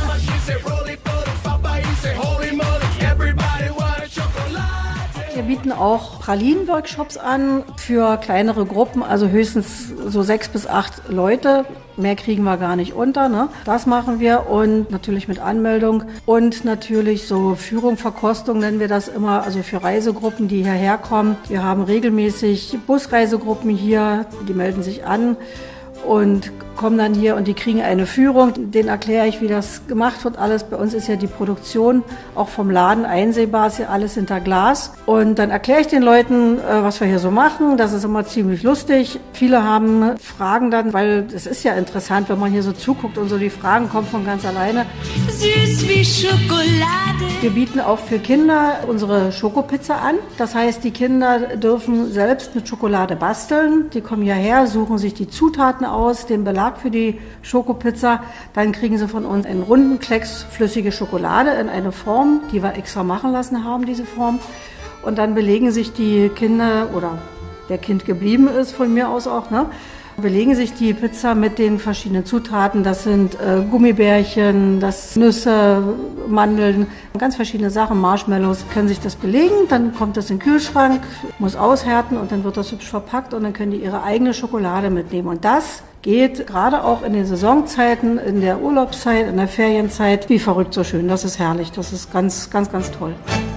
Wir bieten auch Pralinen-Workshops an für kleinere Gruppen, also höchstens so 6 bis 8 Leute. Mehr kriegen wir gar nicht unter, ne? Das machen wir und natürlich mit Anmeldung und natürlich so Führung, Verkostung nennen wir das immer, also für Reisegruppen, die hierher kommen. Wir haben regelmäßig Busreisegruppen hier, die melden sich an. und kommen dann hier und die kriegen eine Führung. Denen erkläre ich, wie das gemacht wird. Alles bei uns ist ja die Produktion auch vom Laden einsehbar, ist ja alles hinter Glas. Und dann erkläre ich den Leuten, was wir hier so machen. Das ist immer ziemlich lustig. Viele haben Fragen dann, weil es ist ja interessant, wenn man hier so zuguckt und so, die Fragen kommen von ganz alleine. Süß wie Schokolade. Wir bieten auch für Kinder unsere Schokopizza an. Das heißt, die Kinder dürfen selbst mit Schokolade basteln. Die kommen hierher, suchen sich die Zutaten aus, den Belag für die Schokopizza. Dann kriegen sie von uns einen runden Klecks flüssige Schokolade in eine Form, die wir extra machen lassen haben, diese Form. Und dann belegen sich die Kinder, oder wer Kind geblieben ist, von mir aus auch, belegen sich die Pizza mit den verschiedenen Zutaten. Das sind Gummibärchen, das Nüsse, Mandeln, ganz verschiedene Sachen, Marshmallows, können sich das belegen. Dann kommt das in den Kühlschrank, muss aushärten und dann wird das hübsch verpackt und dann können die ihre eigene Schokolade mitnehmen. Und das geht gerade auch in den Saisonzeiten, in der Urlaubszeit, in der Ferienzeit, wie verrückt so schön. Das ist herrlich, das ist ganz, ganz, ganz toll.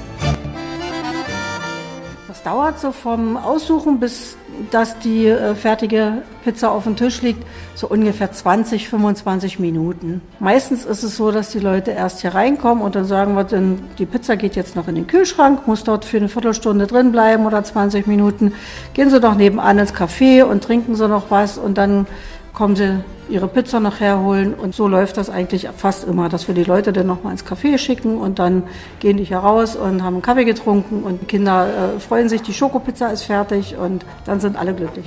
Das dauert so vom Aussuchen bis dass die fertige Pizza auf dem Tisch liegt, so ungefähr 20, 25 Minuten. Meistens ist es so, dass die Leute erst hier reinkommen und dann sagen wir, die Pizza geht jetzt noch in den Kühlschrank, muss dort für eine Viertelstunde drin bleiben oder 20 Minuten. Gehen Sie doch nebenan ins Café und trinken Sie noch was und dann kommen Sie Ihre Pizza noch herholen. Und so läuft das eigentlich fast immer, dass wir die Leute dann noch mal ins Café schicken und dann gehen die hier raus und haben einen Kaffee getrunken und die Kinder freuen sich, die Schokopizza ist fertig und dann sind alle glücklich.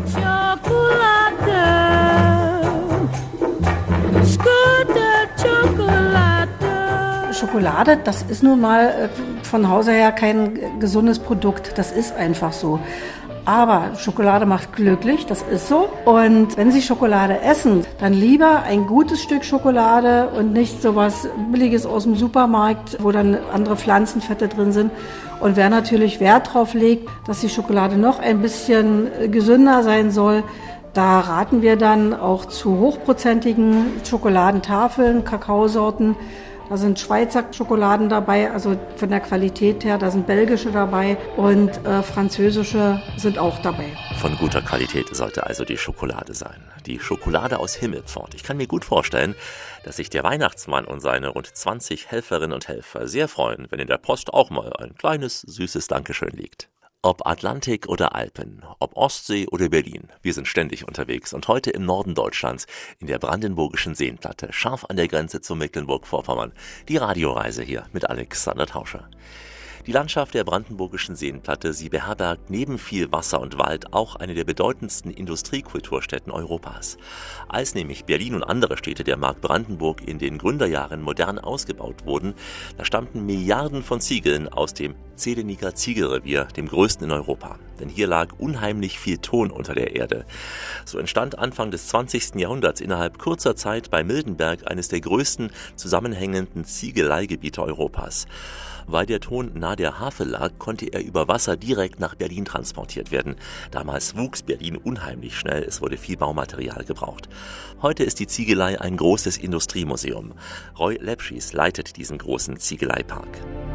Schokolade, das ist nun mal von Hause her kein gesundes Produkt, das ist einfach so. Aber Schokolade macht glücklich, das ist so. Und wenn Sie Schokolade essen, dann lieber ein gutes Stück Schokolade und nicht so was Billiges aus dem Supermarkt, wo dann andere Pflanzenfette drin sind. Und wer natürlich Wert drauf legt, dass die Schokolade noch ein bisschen gesünder sein soll, da raten wir dann auch zu hochprozentigen Schokoladentafeln, Kakaosorten. Da sind Schweizer Schokoladen dabei, also von der Qualität her, da sind belgische dabei und französische sind auch dabei. Von guter Qualität sollte also die Schokolade sein. Die Schokolade aus Himmelpfort. Ich kann mir gut vorstellen, dass sich der Weihnachtsmann und seine rund 20 Helferinnen und Helfer sehr freuen, wenn in der Post auch mal ein kleines, süßes Dankeschön liegt. Ob Atlantik oder Alpen, ob Ostsee oder Berlin, wir sind ständig unterwegs und heute im Norden Deutschlands in der Brandenburgischen Seenplatte, scharf an der Grenze zu Mecklenburg-Vorpommern. Die Radioreise hier mit Alexander Tauscher. Die Landschaft der Brandenburgischen Seenplatte, sie beherbergt neben viel Wasser und Wald auch eine der bedeutendsten Industriekulturstätten Europas. Als nämlich Berlin und andere Städte der Mark Brandenburg in den Gründerjahren modern ausgebaut wurden, da stammten Milliarden von Ziegeln aus dem Zehlenicker Ziegelrevier, dem größten in Europa. Denn hier lag unheimlich viel Ton unter der Erde. So entstand Anfang des 20. Jahrhunderts innerhalb kurzer Zeit bei Mildenberg eines der größten zusammenhängenden Ziegeleigebiete Europas. Weil der Ton nahe der Havel lag, konnte er über Wasser direkt nach Berlin transportiert werden. Damals wuchs Berlin unheimlich schnell, es wurde viel Baumaterial gebraucht. Heute ist die Ziegelei ein großes Industriemuseum. Roy Lepschis leitet diesen großen Ziegeleipark.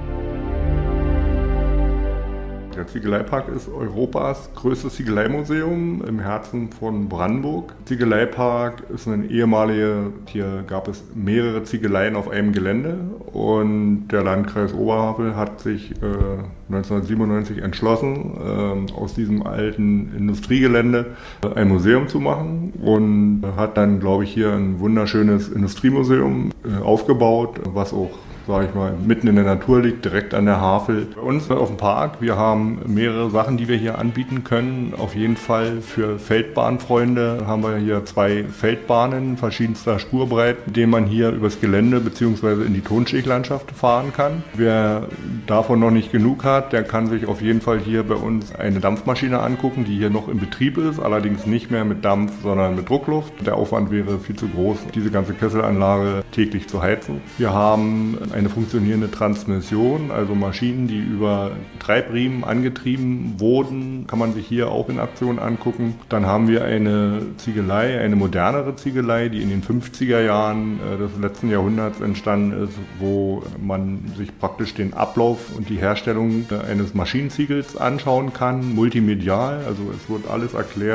Der Ziegeleipark ist Europas größtes Ziegeleimuseum im Herzen von Brandenburg. Der Ziegeleipark ist ein ehemaliger, hier gab es mehrere Ziegeleien auf einem Gelände und der Landkreis Oberhavel hat sich 1997 entschlossen, aus diesem alten Industriegelände ein Museum zu machen und hat dann, glaube ich, hier ein wunderschönes Industriemuseum aufgebaut, was auch, sage ich mal, mitten in der Natur liegt, direkt an der Havel. Bei uns auf dem Park, wir haben mehrere Sachen, die wir hier anbieten können. Auf jeden Fall für Feldbahnfreunde haben wir hier 2 Feldbahnen verschiedenster Spurbreiten, mit denen man hier übers Gelände bzw. in die Tonstichlandschaft fahren kann. Wer davon noch nicht genug hat, der kann sich auf jeden Fall hier bei uns eine Dampfmaschine angucken, die hier noch in Betrieb ist, allerdings nicht mehr mit Dampf, sondern mit Druckluft. Der Aufwand wäre viel zu groß, diese ganze Kesselanlage täglich zu heizen. Wir haben eine funktionierende Transmission, also Maschinen, die über Treibriemen angetrieben wurden, kann man sich hier auch in Aktion angucken. Dann haben wir eine Ziegelei, eine modernere Ziegelei, die in den 50er Jahren des letzten Jahrhunderts entstanden ist, wo man sich praktisch den Ablauf und die Herstellung eines Maschinenziegels anschauen kann, multimedial, also es wird alles erklärt,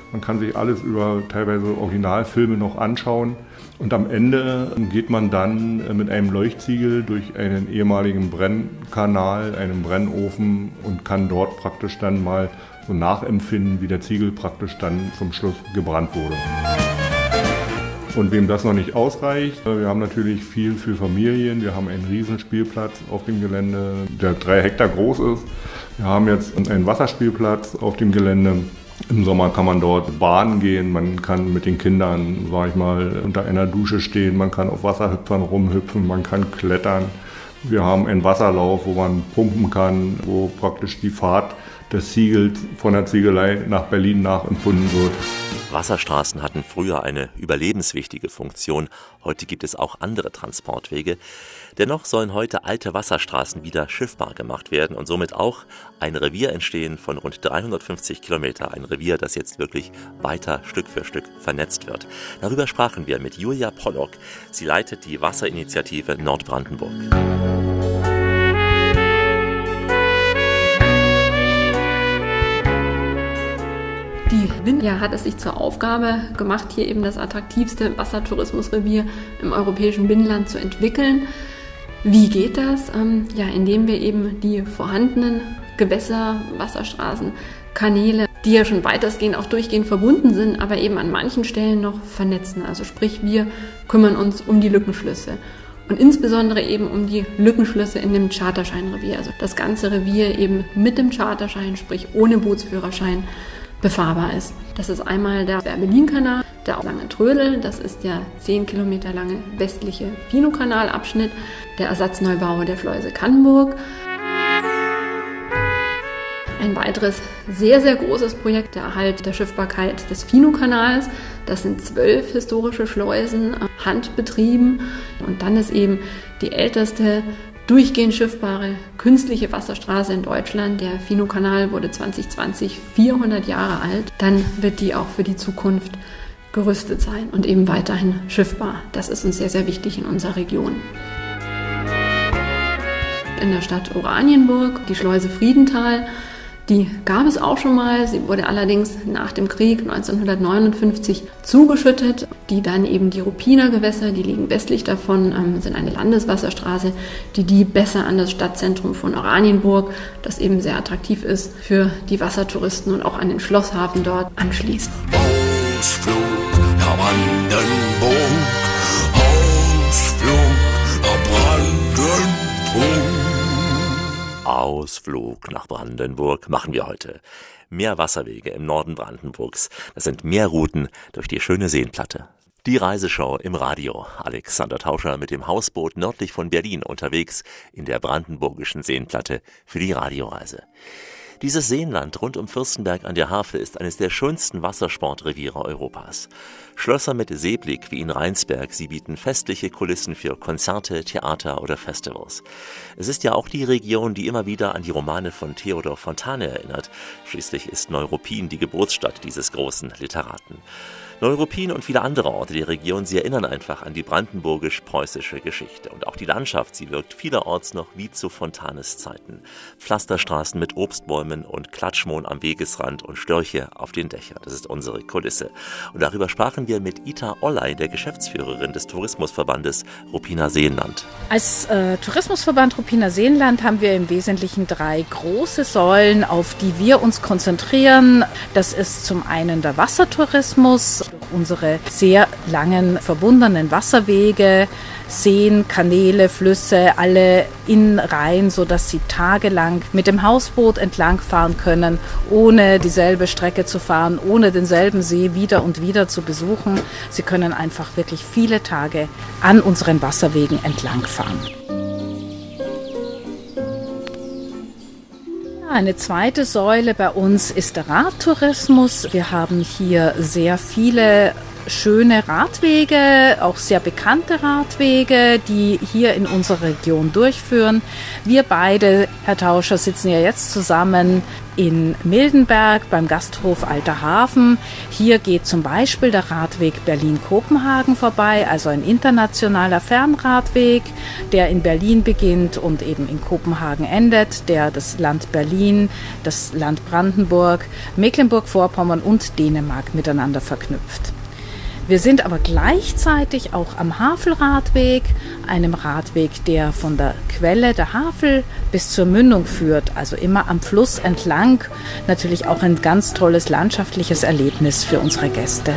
Man kann sich alles über teilweise Originalfilme noch anschauen. Und am Ende geht man dann mit einem Leuchtziegel durch einen ehemaligen Brennkanal, einen Brennofen und kann dort praktisch dann mal so nachempfinden, wie der Ziegel praktisch dann zum Schluss gebrannt wurde. Und wem das noch nicht ausreicht, wir haben natürlich viel für Familien. Wir haben einen Riesenspielplatz auf dem Gelände, der 3 Hektar groß ist. Wir haben jetzt einen Wasserspielplatz auf dem Gelände. Im Sommer kann man dort baden gehen, man kann mit den Kindern, sag ich mal, unter einer Dusche stehen, man kann auf Wasserhüpfern rumhüpfen, man kann klettern. Wir haben einen Wasserlauf, wo man pumpen kann, wo praktisch die Fahrt des Ziegels von der Ziegelei nach Berlin nachempfunden wird. Wasserstraßen hatten früher eine überlebenswichtige Funktion. Heute gibt es auch andere Transportwege. Dennoch sollen heute alte Wasserstraßen wieder schiffbar gemacht werden und somit auch ein Revier entstehen von rund 350 Kilometer. Ein Revier, das jetzt wirklich weiter Stück für Stück vernetzt wird. Darüber sprachen wir mit Julia Pollock. Sie leitet die Wasserinitiative Nordbrandenburg. Die Winja hat es sich zur Aufgabe gemacht, hier eben das attraktivste Wassertourismusrevier im europäischen Binnenland zu entwickeln. Wie geht das? Indem wir eben die vorhandenen Gewässer, Wasserstraßen, Kanäle, die ja schon weitestgehend auch durchgehend verbunden sind, aber eben an manchen Stellen noch vernetzen. Also sprich, wir kümmern uns um die Lückenschlüsse. Und insbesondere eben um die Lückenschlüsse in dem Charterscheinrevier. Also das ganze Revier eben mit dem Charterschein, sprich ohne Bootsführerschein, befahrbar ist. Das ist einmal der Berlin-Kanal, der Lange-Trödel, das ist der 10 Kilometer lange westliche Finno-Kanalabschnitt, der Ersatzneubau der Schleuse Kannenburg. Ein weiteres sehr, sehr großes Projekt, der Erhalt der Schiffbarkeit des Finno-Kanals. Das sind 12 historische Schleusen, handbetrieben. Und dann ist eben die älteste durchgehend schiffbare künstliche Wasserstraße in Deutschland. Der Finno-Kanal wurde 2020 400 Jahre alt. Dann wird die auch für die Zukunft gerüstet sein und eben weiterhin schiffbar. Das ist uns sehr, sehr wichtig in unserer Region. In der Stadt Oranienburg, die Schleuse Friedenthal, die gab es auch schon mal. Sie wurde allerdings nach dem Krieg 1959 zugeschüttet. Die dann eben die Ruppiner Gewässer, die liegen westlich davon, sind eine Landeswasserstraße, die besser an das Stadtzentrum von Oranienburg, das eben sehr attraktiv ist für die Wassertouristen und auch an den Schlosshafen dort anschließt. Ausflug nach Brandenburg, Ausflug nach Brandenburg. Ausflug nach Brandenburg machen wir heute. Mehr Wasserwege im Norden Brandenburgs. Das sind mehr Routen durch die schöne Seenplatte. Die Reiseshow im Radio. Alexander Tauscher mit dem Hausboot nördlich von Berlin unterwegs in der brandenburgischen Seenplatte für die Radioreise. Dieses Seenland rund um Fürstenberg an der Havel ist eines der schönsten Wassersportreviere Europas. Schlösser mit Seeblick wie in Rheinsberg, sie bieten festliche Kulissen für Konzerte, Theater oder Festivals. Es ist ja auch die Region, die immer wieder an die Romane von Theodor Fontane erinnert. Schließlich ist Neuruppin die Geburtsstadt dieses großen Literaten. Neuruppin und viele andere Orte der Region, sie erinnern einfach an die brandenburgisch-preußische Geschichte. Und auch die Landschaft, sie wirkt vielerorts noch wie zu Fontanes Zeiten. Pflasterstraßen mit Obstbäumen und Klatschmohn am Wegesrand und Störche auf den Dächern. Das ist unsere Kulisse. Und darüber sprachen wir mit Ita Olley, der Geschäftsführerin des Tourismusverbandes Ruppiner Seenland. Als Tourismusverband Ruppiner Seenland haben wir im Wesentlichen 3 große Säulen, auf die wir uns konzentrieren. Das ist zum einen der Wassertourismus, unsere sehr langen verbundenen Wasserwege, Seen, Kanäle, Flüsse, alle in Reihen, sodass Sie tagelang mit dem Hausboot entlangfahren können, ohne dieselbe Strecke zu fahren, ohne denselben See wieder und wieder zu besuchen. Sie können einfach wirklich viele Tage an unseren Wasserwegen entlangfahren. Eine zweite Säule bei uns ist der Radtourismus. Wir haben hier sehr viele schöne Radwege, auch sehr bekannte Radwege, die hier in unserer Region durchführen. Wir beide, Herr Tauscher, sitzen ja jetzt zusammen in Mildenberg beim Gasthof Alter Hafen. Hier geht zum Beispiel der Radweg Berlin-Kopenhagen vorbei, also ein internationaler Fernradweg, der in Berlin beginnt und eben in Kopenhagen endet, der das Land Berlin, das Land Brandenburg, Mecklenburg-Vorpommern und Dänemark miteinander verknüpft. Wir sind aber gleichzeitig auch am Havelradweg, einem Radweg, der von der Quelle der Havel bis zur Mündung führt, also immer am Fluss entlang. Natürlich auch ein ganz tolles landschaftliches Erlebnis für unsere Gäste.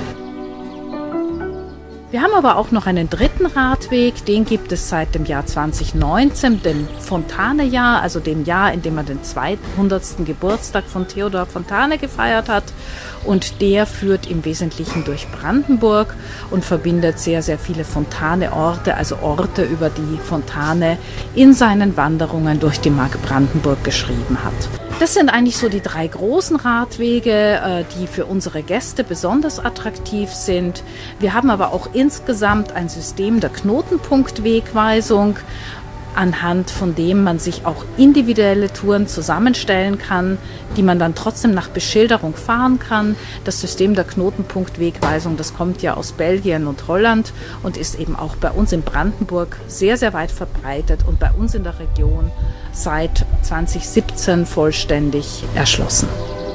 Wir haben aber auch noch einen dritten Radweg, den gibt es seit dem Jahr 2019, dem Fontane-Jahr, also dem Jahr, in dem man den 200. Geburtstag von Theodor Fontane gefeiert hat. Und der führt im Wesentlichen durch Brandenburg und verbindet sehr, sehr viele Fontane-Orte, also Orte, über die Fontane in seinen Wanderungen durch die Mark Brandenburg geschrieben hat. Das sind eigentlich so die 3 großen Radwege, die für unsere Gäste besonders attraktiv sind. Wir haben aber auch insgesamt ein System der Knotenpunktwegweisung, anhand von dem man sich auch individuelle Touren zusammenstellen kann, die man dann trotzdem nach Beschilderung fahren kann. Das System der Knotenpunktwegweisung, das kommt ja aus Belgien und Holland und ist eben auch bei uns in Brandenburg sehr, sehr weit verbreitet und bei uns in der Region seit 2017 vollständig erschlossen.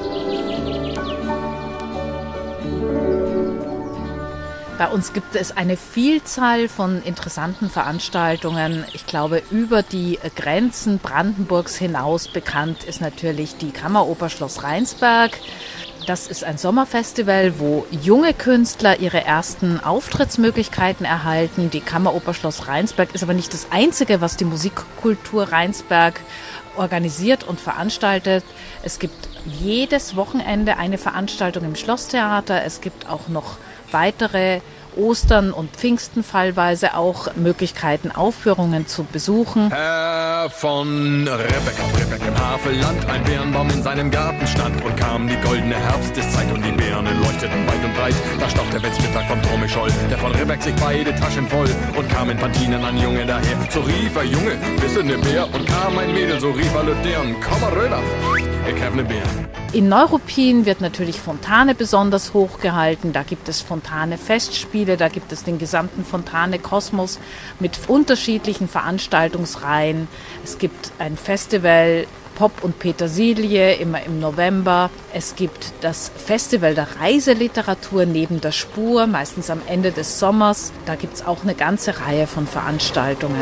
Bei uns gibt es eine Vielzahl von interessanten Veranstaltungen. Ich glaube, über die Grenzen Brandenburgs hinaus bekannt ist natürlich die Kammeroper Schloss Rheinsberg. Das ist ein Sommerfestival, wo junge Künstler ihre ersten Auftrittsmöglichkeiten erhalten. Die Kammeroper Schloss Rheinsberg ist aber nicht das Einzige, was die Musikkultur Rheinsberg organisiert und veranstaltet. Es gibt jedes Wochenende eine Veranstaltung im Schlosstheater. Es gibt auch noch weitere Ostern und Pfingsten fallweise auch Möglichkeiten, Aufführungen zu besuchen. Herr von Rebek auf Rebek im Havelland, ein Birnbaum in seinem Garten stand und kam die goldene Herbsteszeit und die Birnen leuchteten weit und breit. Da stach der Wetzmittag vom Turme scholl, der von Rebek sich beide Taschen voll und kam in Pantinen ein Junge daher. So rief er, Junge, bist du ne Bär? Und kam ein Mädel, so rief er Lüdern, komm mal rüber, ich hab ne Bär. In Neuruppin wird natürlich Fontane besonders hochgehalten. Da gibt es Fontane-Festspiele, da gibt es den gesamten Fontane-Kosmos mit unterschiedlichen Veranstaltungsreihen. Es gibt ein Festival Pop und Petersilie, immer im November. Es gibt das Festival der Reiseliteratur neben der Spur, meistens am Ende des Sommers. Da gibt es auch eine ganze Reihe von Veranstaltungen.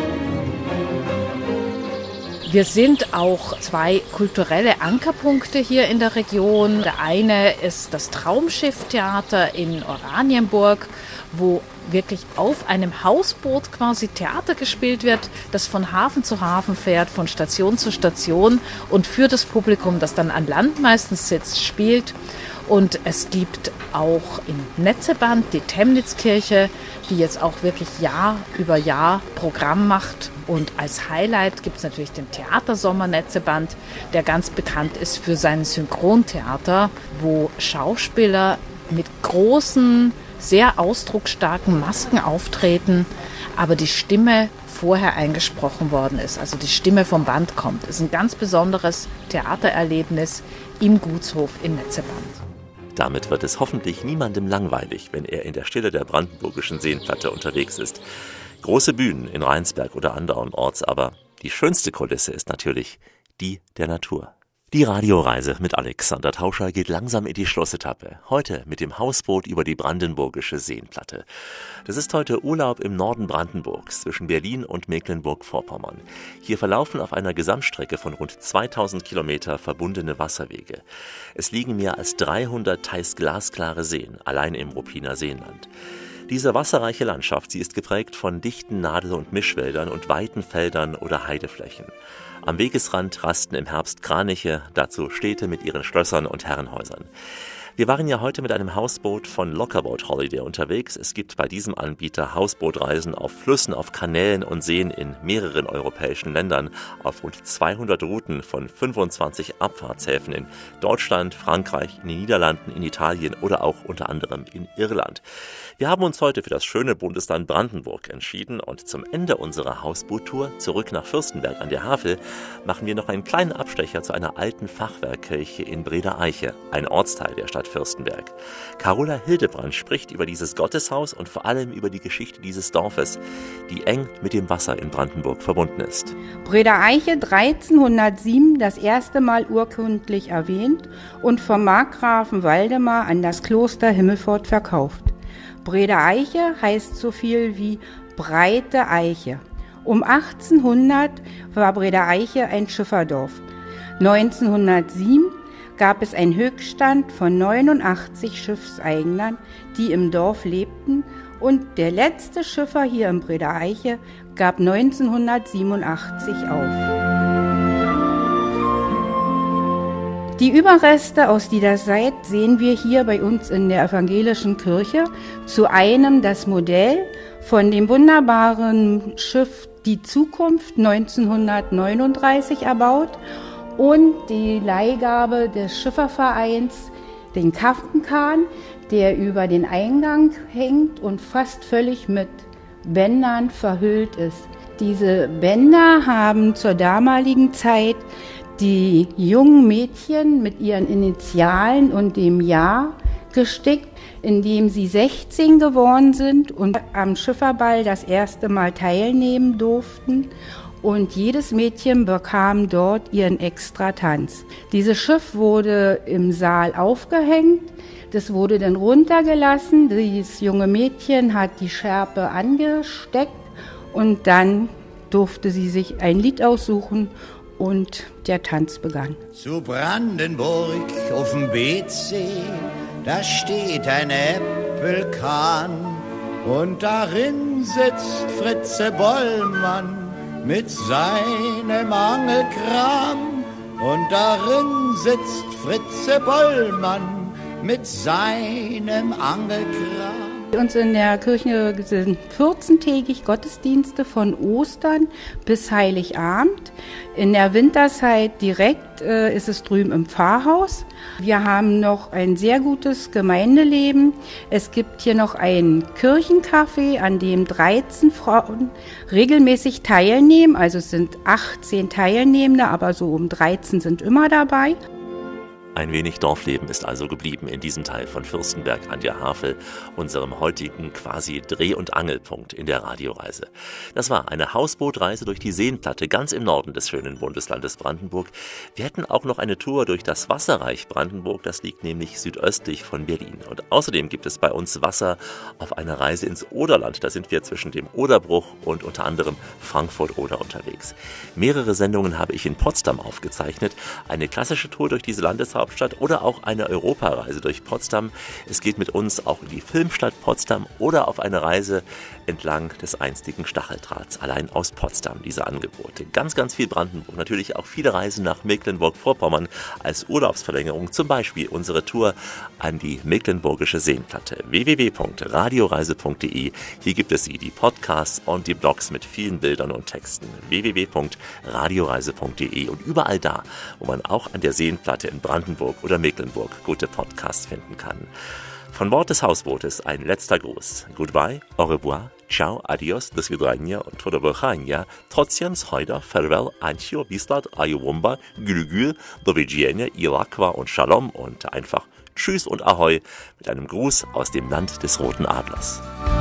Wir sind auch 2 kulturelle Ankerpunkte hier in der Region. Der eine ist das Traumschiff-Theater in Oranienburg, wo wirklich auf einem Hausboot quasi Theater gespielt wird, das von Hafen zu Hafen fährt, von Station zu Station und für das Publikum, das dann an Land meistens sitzt, spielt. Und es gibt auch in Netzeband die Temnitzkirche, die jetzt auch wirklich Jahr über Jahr Programm macht. Und als Highlight gibt es natürlich den Theatersommer Netzeband, der ganz bekannt ist für sein Synchrontheater, wo Schauspieler mit großen, sehr ausdrucksstarken Masken auftreten, aber die Stimme vorher eingesprochen worden ist, also die Stimme vom Band kommt. Es ist ein ganz besonderes Theatererlebnis im Gutshof in Netzeband. Damit wird es hoffentlich niemandem langweilig, wenn er in der Stille der brandenburgischen Seenplatte unterwegs ist. Große Bühnen in Rheinsberg oder andernorts, aber die schönste Kulisse ist natürlich die der Natur. Die Radioreise mit Alexander Tauscher geht langsam in die Schlussetappe. Heute mit dem Hausboot über die brandenburgische Seenplatte. Das ist heute Urlaub im Norden Brandenburgs zwischen Berlin und Mecklenburg-Vorpommern. Hier verlaufen auf einer Gesamtstrecke von rund 2000 Kilometer verbundene Wasserwege. Es liegen mehr als 300 teils glasklare Seen, allein im Ruppiner Seenland. Diese wasserreiche Landschaft, sie ist geprägt von dichten Nadel- und Mischwäldern und weiten Feldern oder Heideflächen. Am Wegesrand rasten im Herbst Kraniche, dazu Städte mit ihren Schlössern und Herrenhäusern. Wir waren ja heute mit einem Hausboot von Lockerboat Holiday unterwegs. Es gibt bei diesem Anbieter Hausbootreisen auf Flüssen, auf Kanälen und Seen in mehreren europäischen Ländern, auf rund 200 Routen von 25 Abfahrtshäfen in Deutschland, Frankreich, in den Niederlanden, in Italien oder auch unter anderem in Irland. Wir haben uns heute für das schöne Bundesland Brandenburg entschieden und zum Ende unserer Hausboottour zurück nach Fürstenberg an der Havel machen wir noch einen kleinen Abstecher zu einer alten Fachwerkkirche in Breda Eiche, ein Ortsteil der Stadt Fürstenberg. Carola Hildebrand spricht über dieses Gotteshaus und vor allem über die Geschichte dieses Dorfes, die eng mit dem Wasser in Brandenburg verbunden ist. Breda Eiche 1307 das erste Mal urkundlich erwähnt und vom Markgrafen Waldemar an das Kloster Himmelfort verkauft. Breda Eiche heißt so viel wie breite Eiche. Um 1800 war Breda Eiche ein Schifferdorf. 1907 gab es einen Höchststand von 89 Schiffseignern, die im Dorf lebten, und der letzte Schiffer hier in Breda Eiche gab 1987 auf. Die Überreste aus dieser Zeit sehen wir hier bei uns in der evangelischen Kirche. Zu einem das Modell von dem wunderbaren Schiff Die Zukunft 1939 erbaut und die Leihgabe des Schiffervereins, den Kaftenkahn, der über den Eingang hängt und fast völlig mit Bändern verhüllt ist. Diese Bänder haben zur damaligen Zeit die jungen Mädchen mit ihren Initialen und dem Jahr gestickt, indem sie 16 geworden sind und am Schifferball das erste Mal teilnehmen durften. Und jedes Mädchen bekam dort ihren Extratanz. Dieses Schiff wurde im Saal aufgehängt, das wurde dann runtergelassen. Dieses junge Mädchen hat die Schärpe angesteckt und dann durfte sie sich ein Lied aussuchen und der Tanz begann. Zu Brandenburg auf dem Beetsee, da steht ein Äppelkahn und darin sitzt Fritze Bollmann mit seinem Angelkram. Und darin sitzt Fritze Bollmann mit seinem Angelkram. Bei uns in der Kirche sind 14-tägig Gottesdienste von Ostern bis Heiligabend. In der Winterzeit direkt ist es drüben im Pfarrhaus. Wir haben noch ein sehr gutes Gemeindeleben. Es gibt hier noch einen Kirchencafé, an dem 13 Frauen regelmäßig teilnehmen. Also es sind 18 Teilnehmende, aber so um 13 sind immer dabei. Ein wenig Dorfleben ist also geblieben in diesem Teil von Fürstenberg an der Havel, unserem heutigen quasi Dreh- und Angelpunkt in der Radioreise. Das war eine Hausbootreise durch die Seenplatte ganz im Norden des schönen Bundeslandes Brandenburg. Wir hätten auch noch eine Tour durch das Wasserreich Brandenburg, das liegt nämlich südöstlich von Berlin. Und außerdem gibt es bei uns Wasser auf einer Reise ins Oderland. Da sind wir zwischen dem Oderbruch und unter anderem Frankfurt-Oder unterwegs. Mehrere Sendungen habe ich in Potsdam aufgezeichnet. Eine klassische Tour durch diese Landeshauptstadt oder auch eine Europareise durch Potsdam. Es geht mit uns auch in die Filmstadt Potsdam oder auf eine Reise entlang des einstigen Stacheldrahts. Allein aus Potsdam diese Angebote. Ganz, ganz viel Brandenburg. Natürlich auch viele Reisen nach Mecklenburg-Vorpommern als Urlaubsverlängerung. Zum Beispiel unsere Tour an die Mecklenburgische Seenplatte. www.radioreise.de. Hier gibt es die Podcasts und die Blogs mit vielen Bildern und Texten. www.radioreise.de und überall da, wo man auch an der Seenplatte in Brandenburg oder Mecklenburg gute Podcasts finden kann. Von Bord des Hausbootes ein letzter Gruß. Goodbye, au revoir, ciao, adios, do svidania und do wychania. Trotziens, hojda, farewell, ancio, bislat, ayuwumba, gülgül, do widzenia, ilakwa und shalom und einfach Tschüss und Ahoi mit einem Gruß aus dem Land des Roten Adlers.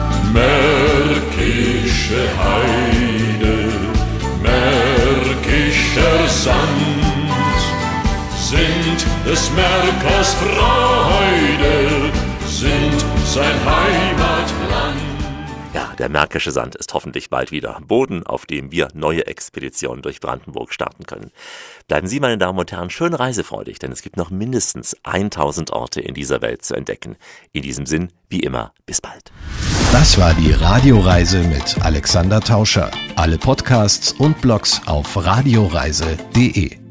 Märkische Heide, märkischer Sand, sind des Märkers Freude, sind sein Heimatland. Ja, der Märkische Sand ist hoffentlich bald wieder Boden, auf dem wir neue Expeditionen durch Brandenburg starten können. Bleiben Sie, meine Damen und Herren, schön reisefreudig, denn es gibt noch mindestens 1000 Orte in dieser Welt zu entdecken. In diesem Sinn, wie immer, bis bald. Das war die Radioreise mit Alexander Tauscher. Alle Podcasts und Blogs auf radioreise.de.